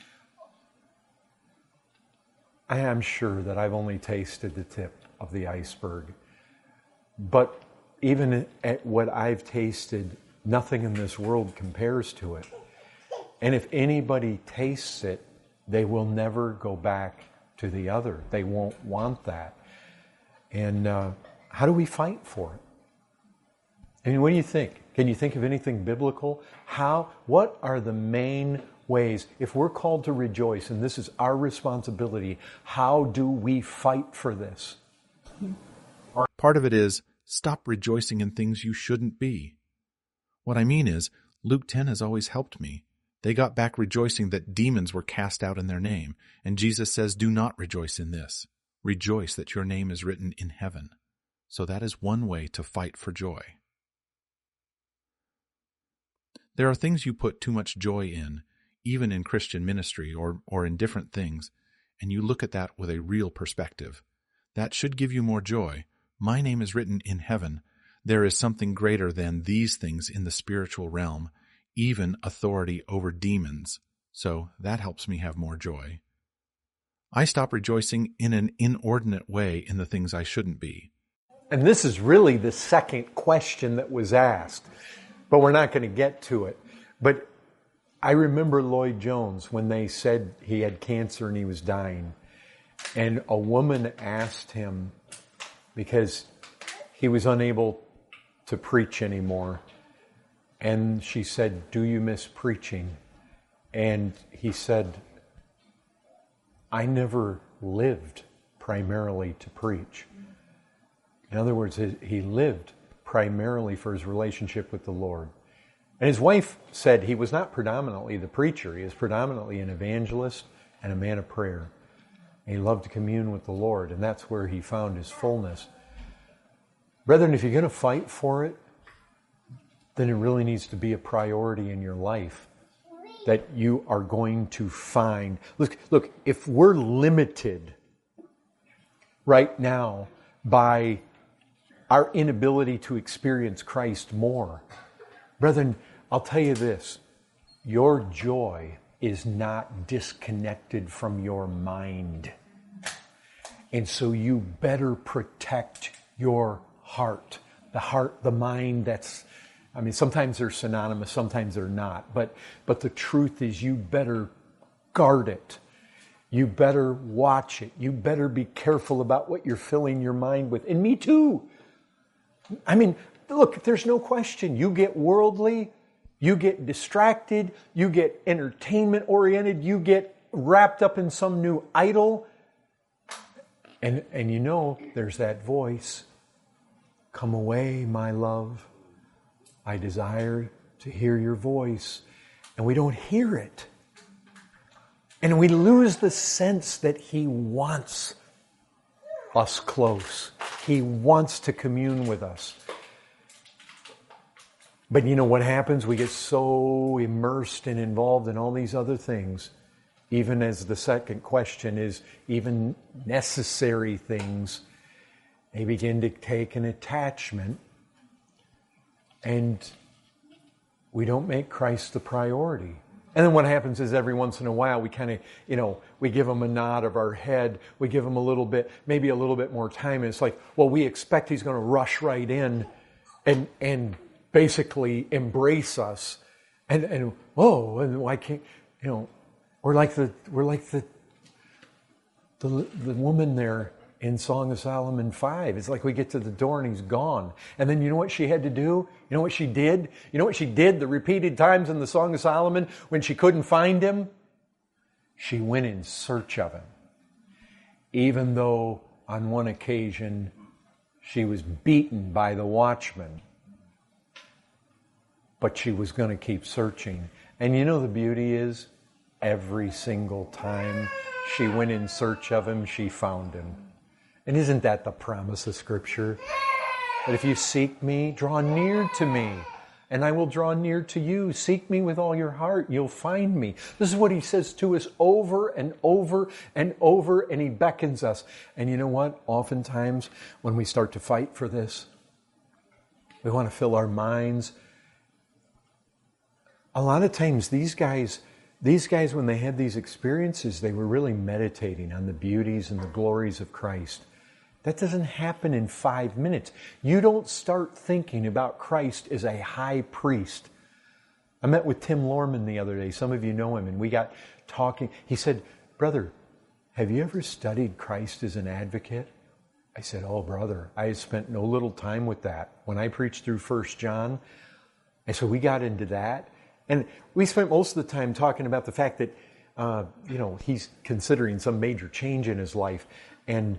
I am sure that I've only tasted the tip of the iceberg. But even at what I've tasted, nothing in this world compares to it. And if anybody tastes it, they will never go back to the other. They won't want that. And uh, how do we fight for it? I mean, what do you think? Can you think of anything biblical? How? What are the main ways? If we're called to rejoice, and this is our responsibility, how do we fight for this? Part of it is, stop rejoicing in things you shouldn't be. What I mean is, Luke ten has always helped me. They got back rejoicing that demons were cast out in their name, and Jesus says, do not rejoice in this. Rejoice that your name is written in heaven. So that is one way to fight for joy. There are things you put too much joy in, even in Christian ministry or, or in different things, and you look at that with a real perspective. That should give you more joy. My name is written in heaven. There is something greater than these things in the spiritual realm, even authority over demons. So that helps me have more joy. I stop rejoicing in an inordinate way in the things I shouldn't be. And this is really the second question that was asked, but we're not going to get to it. But I remember Lloyd Jones when they said he had cancer and he was dying. And a woman asked him, because he was unable to preach anymore, and she said, do you miss preaching? And he said, I never lived primarily to preach. In other words, he lived primarily for his relationship with the Lord. And his wife said he was not predominantly the preacher. He was predominantly an evangelist and a man of prayer. And he loved to commune with the Lord, and that's where he found his fullness. Brethren, if you're going to fight for it, then it really needs to be a priority in your life that you are going to find. Look, look, if we're limited right now by our inability to experience Christ more, brethren, I'll tell you this, your joy is not disconnected from your mind. And so you better protect your heart. The heart, the mind, that's, I mean, sometimes they're synonymous, sometimes they're not. But, but the truth is you better guard it. You better watch it. You better be careful about what you're filling your mind with. And me too. I mean, look, there's no question. You get worldly, you get distracted, you get entertainment oriented, you get wrapped up in some new idol. And, and you know, there's that voice. Come away, my love. I desire to hear your voice. And we don't hear it. And we lose the sense that He wants us close. He wants to commune with us. But you know what happens? We get so immersed and involved in all these other things, even as the second question is, even necessary things, they begin to take an attachment, and we don't make Christ the priority. And then what happens is every once in a while we kind of, you know, we give Him a nod of our head, we give Him a little bit, maybe a little bit more time, and it's like, well, we expect He's going to rush right in and and basically embrace us, and and whoa, and why can't, you know, we're like the we're like the the the woman there in Song of Solomon five. It's like we get to the door and He's gone. And then you know what she had to do? You know what she did? You know what she did the repeated times in the Song of Solomon when she couldn't find Him? She went in search of Him. Even though on one occasion she was beaten by the watchman. But she was going to keep searching. And you know the beauty is, every single time she went in search of Him, she found Him. And isn't that the promise of Scripture? That if you seek me, draw near to me, and I will draw near to you. Seek me with all your heart, you'll find me. This is what He says to us over and over and over, and He beckons us. And you know what? Oftentimes, when we start to fight for this, we want to fill our minds a lot of times these guys, these guys, when they had these experiences, they were really meditating on the beauties and the glories of Christ. That doesn't happen in five minutes. You don't start thinking about Christ as a high priest. I met with Tim Lorman the other day. Some of you know him, and we got talking. He said, "Brother, have you ever studied Christ as an advocate?" I said, "Oh, brother, I had spent no little time with that. When I preached through First John, I said, we got into that. And we spent most of the time talking about the fact that, uh, you know, he's considering some major change in his life. And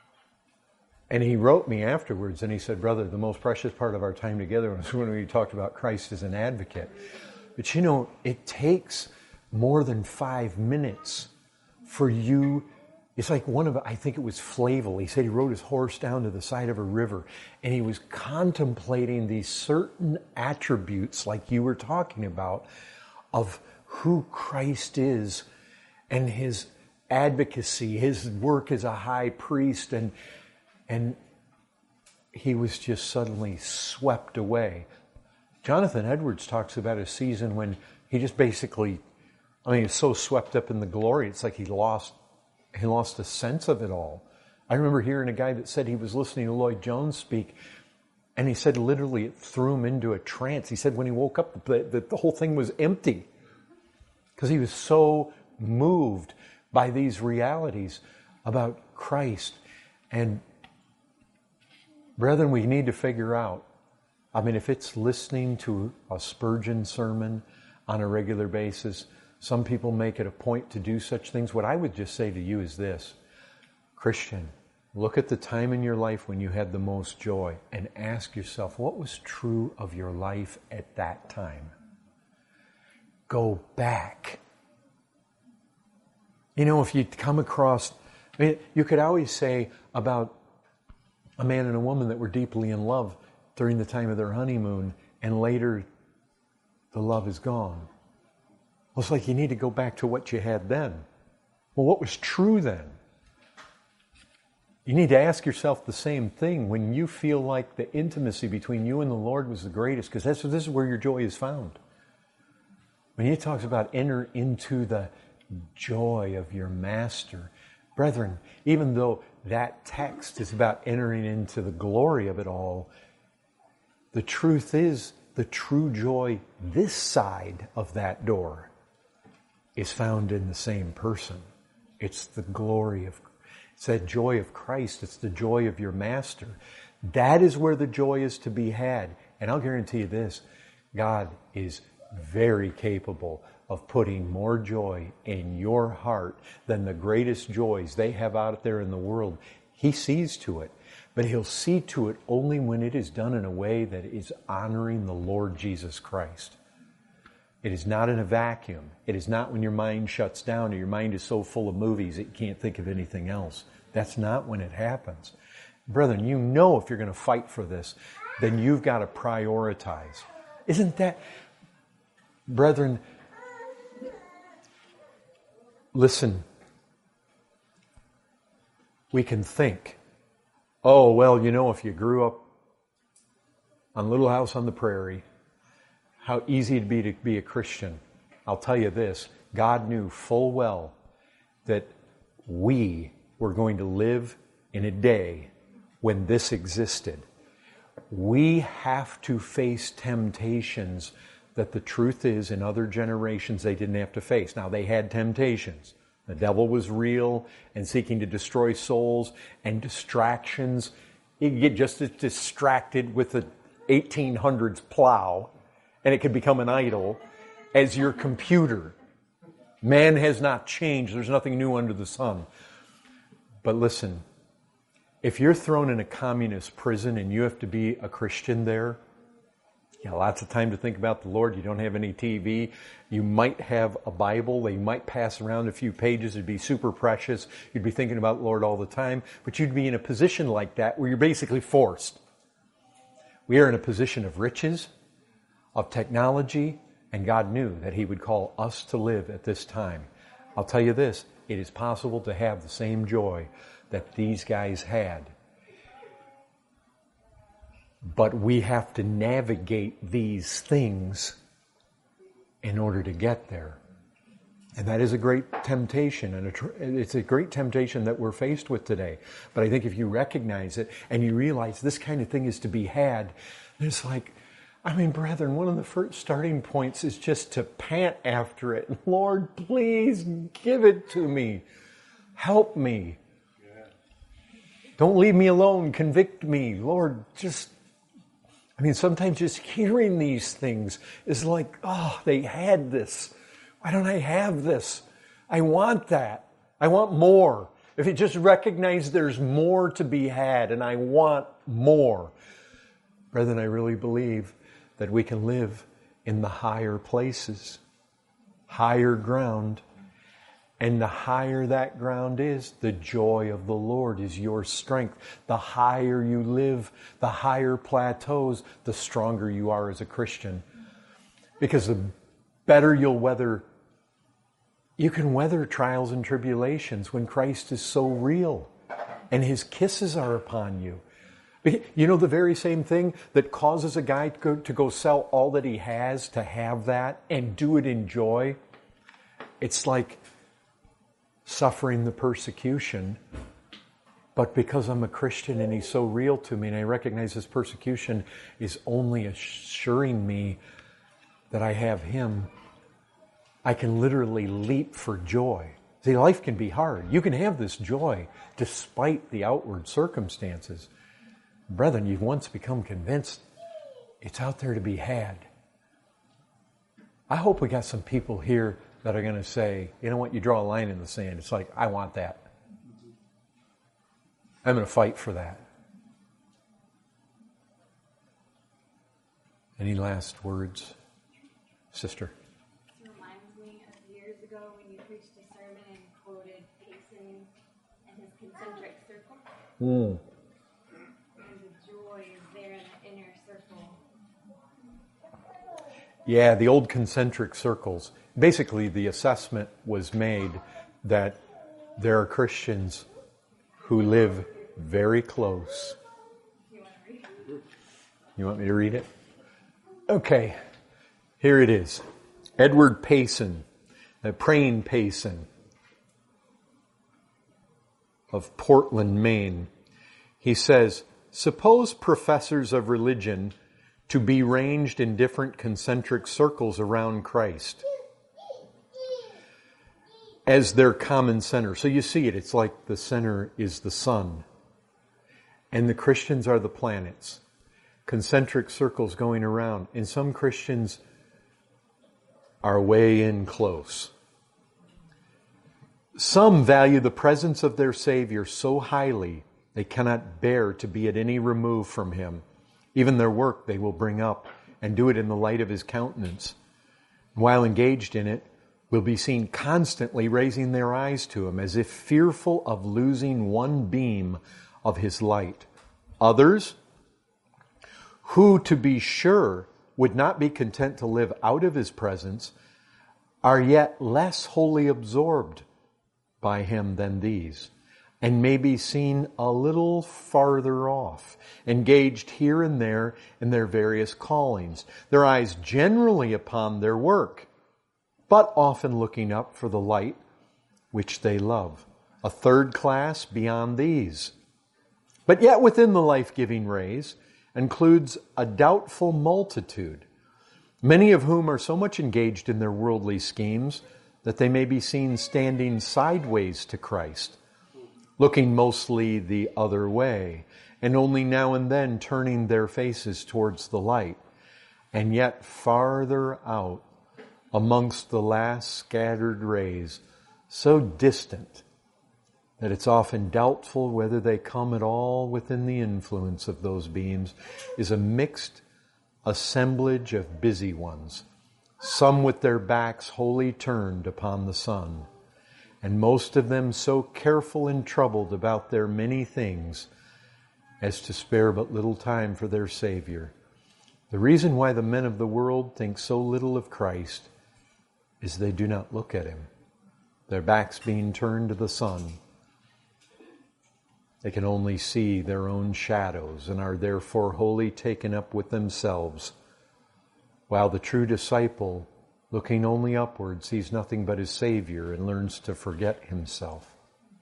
and he wrote me afterwards, and he said, "Brother, the most precious part of our time together was when we talked about Christ as an advocate." But, you know, it takes more than five minutes for you. It's like one of, I think it was Flavel. He said he rode his horse down to the side of a river, and he was contemplating these certain attributes, like you were talking about, of who Christ is and his advocacy, his work as a high priest, and and he was just suddenly swept away. Jonathan Edwards talks about a season when he just basically, I mean, he's so swept up in the glory, it's like he lost He lost a sense of it all. I remember hearing a guy that said he was listening to Lloyd Jones speak, and he said literally it threw him into a trance. He said when he woke up, the, the, the whole thing was empty because he was so moved by these realities about Christ. And brethren, we need to figure out, I mean, if it's listening to a Spurgeon sermon on a regular basis, some people make it a point to do such things. What I would just say to you is this: Christian, look at the time in your life when you had the most joy and ask yourself, what was true of your life at that time? Go back. You know, if you come across, I mean, you could always say about a man and a woman that were deeply in love during the time of their honeymoon, and later the love is gone. Well, it's like you need to go back to what you had then. Well, what was true then? You need to ask yourself the same thing when you feel like the intimacy between you and the Lord was the greatest, because that's this is where your joy is found. When he talks about enter into the joy of your master, brethren, even though that text is about entering into the glory of it all, the truth is the true joy this side of that door is found in the same person. It's the glory of, it's that joy of Christ. It's the joy of your master. That is where the joy is to be had. And I'll guarantee you this, God is very capable of putting more joy in your heart than the greatest joys they have out there in the world. He sees to it. But he'll see to it only when it is done in a way that is honoring the Lord Jesus Christ. It is not in a vacuum. It is not when your mind shuts down or your mind is so full of movies that you can't think of anything else. That's not when it happens. Brethren, you know if you're going to fight for this, then you've got to prioritize. Isn't that... Brethren, listen. We can think, oh, well, you know, if you grew up on Little House on the Prairie, how easy it'd be to be a Christian. I'll tell you this, God knew full well that we were going to live in a day when this existed. We have to face temptations that the truth is in other generations they didn't have to face. Now, they had temptations. The devil was real and seeking to destroy souls and distractions. You could get just as distracted with the eighteen hundreds plow, and it could become an idol, as your computer. Man has not changed. There's nothing new under the sun. But listen, if you're thrown in a communist prison and you have to be a Christian there, you got lots of time to think about the Lord. You don't have any T V. You might have a Bible. They might pass around a few pages. It'd be super precious. You'd be thinking about the Lord all the time. But you'd be in a position like that where you're basically forced. We are in a position of riches, of technology, and God knew that He would call us to live at this time. I'll tell you this, it is possible to have the same joy that these guys had. But we have to navigate these things in order to get there. And that is a great temptation, and a tr- it's a great temptation that we're faced with today. But I think if you recognize it and you realize this kind of thing is to be had, it's like, I mean, brethren, one of the first starting points is just to pant after it. Lord, please give it to me. Help me. Don't leave me alone. Convict me. Lord, just, I mean, sometimes just hearing these things is like, oh, they had this. Why don't I have this? I want that. I want more. If you just recognize there's more to be had and I want more, brethren, I really believe that we can live in the higher places, higher ground. And the higher that ground is, the joy of the Lord is your strength. The higher you live, the higher plateaus, the stronger you are as a Christian. Because the better you'll weather, you can weather trials and tribulations when Christ is so real and His kisses are upon you. You know the very same thing that causes a guy to go, to go sell all that he has to have that and do it in joy? It's like suffering the persecution, but because I'm a Christian and He's so real to me and I recognize this persecution is only assuring me that I have Him, I can literally leap for joy. See, life can be hard. You can have this joy despite the outward circumstances. Brethren, you've once become convinced it's out there to be had. I hope we got some people here that are going to say, you know what, you draw a line in the sand. It's like, I want that. I'm going to fight for that. Any last words, sister? It reminds me of years ago when you preached a sermon and quoted Payson and his concentric circle. Mm. And the joy is there in the inner circle. Yeah, the old concentric circles. Basically, the assessment was made that there are Christians who live very close. You want to read it? You want me to read it? Okay, here it is. Edward Payson, uh, Praying Payson of Portland, Maine. He says, suppose professors of religion to be ranged in different concentric circles around Christ as their common center. So you see it, it's like the center is the sun. And the Christians are the planets. Concentric circles going around. And some Christians are way in close. Some value the presence of their Savior so highly they cannot bear to be at any remove from Him. Even their work they will bring up and do it in the light of His countenance. While engaged in it, will be seen constantly raising their eyes to Him as if fearful of losing one beam of His light. Others, who to be sure would not be content to live out of His presence, are yet less wholly absorbed by Him than these, and may be seen a little farther off, engaged here and there in their various callings, their eyes generally upon their work, but often looking up for the light which they love. A third class beyond these. But yet within the life-giving rays includes a doubtful multitude, many of whom are so much engaged in their worldly schemes that they may be seen standing sideways to Christ, looking mostly the other way, and only now and then turning their faces towards the light, and yet farther out amongst the last scattered rays, so distant that it's often doubtful whether they come at all within the influence of those beams, is a mixed assemblage of busy ones, some with their backs wholly turned upon the sun, and most of them so careful and troubled about their many things as to spare but little time for their Savior. The reason why the men of the world think so little of Christ is they do not look at Him, their backs being turned to the sun. They can only see their own shadows and are therefore wholly taken up with themselves, while the true disciple looking only upward, sees nothing but his Savior and learns to forget himself.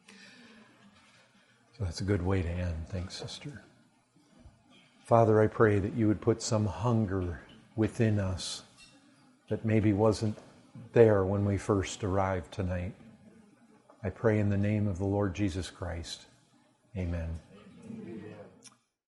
So that's a good way to end. Thanks, sister. Father, I pray that you would put some hunger within us that maybe wasn't there when we first arrived tonight. I pray in the name of the Lord Jesus Christ. Amen.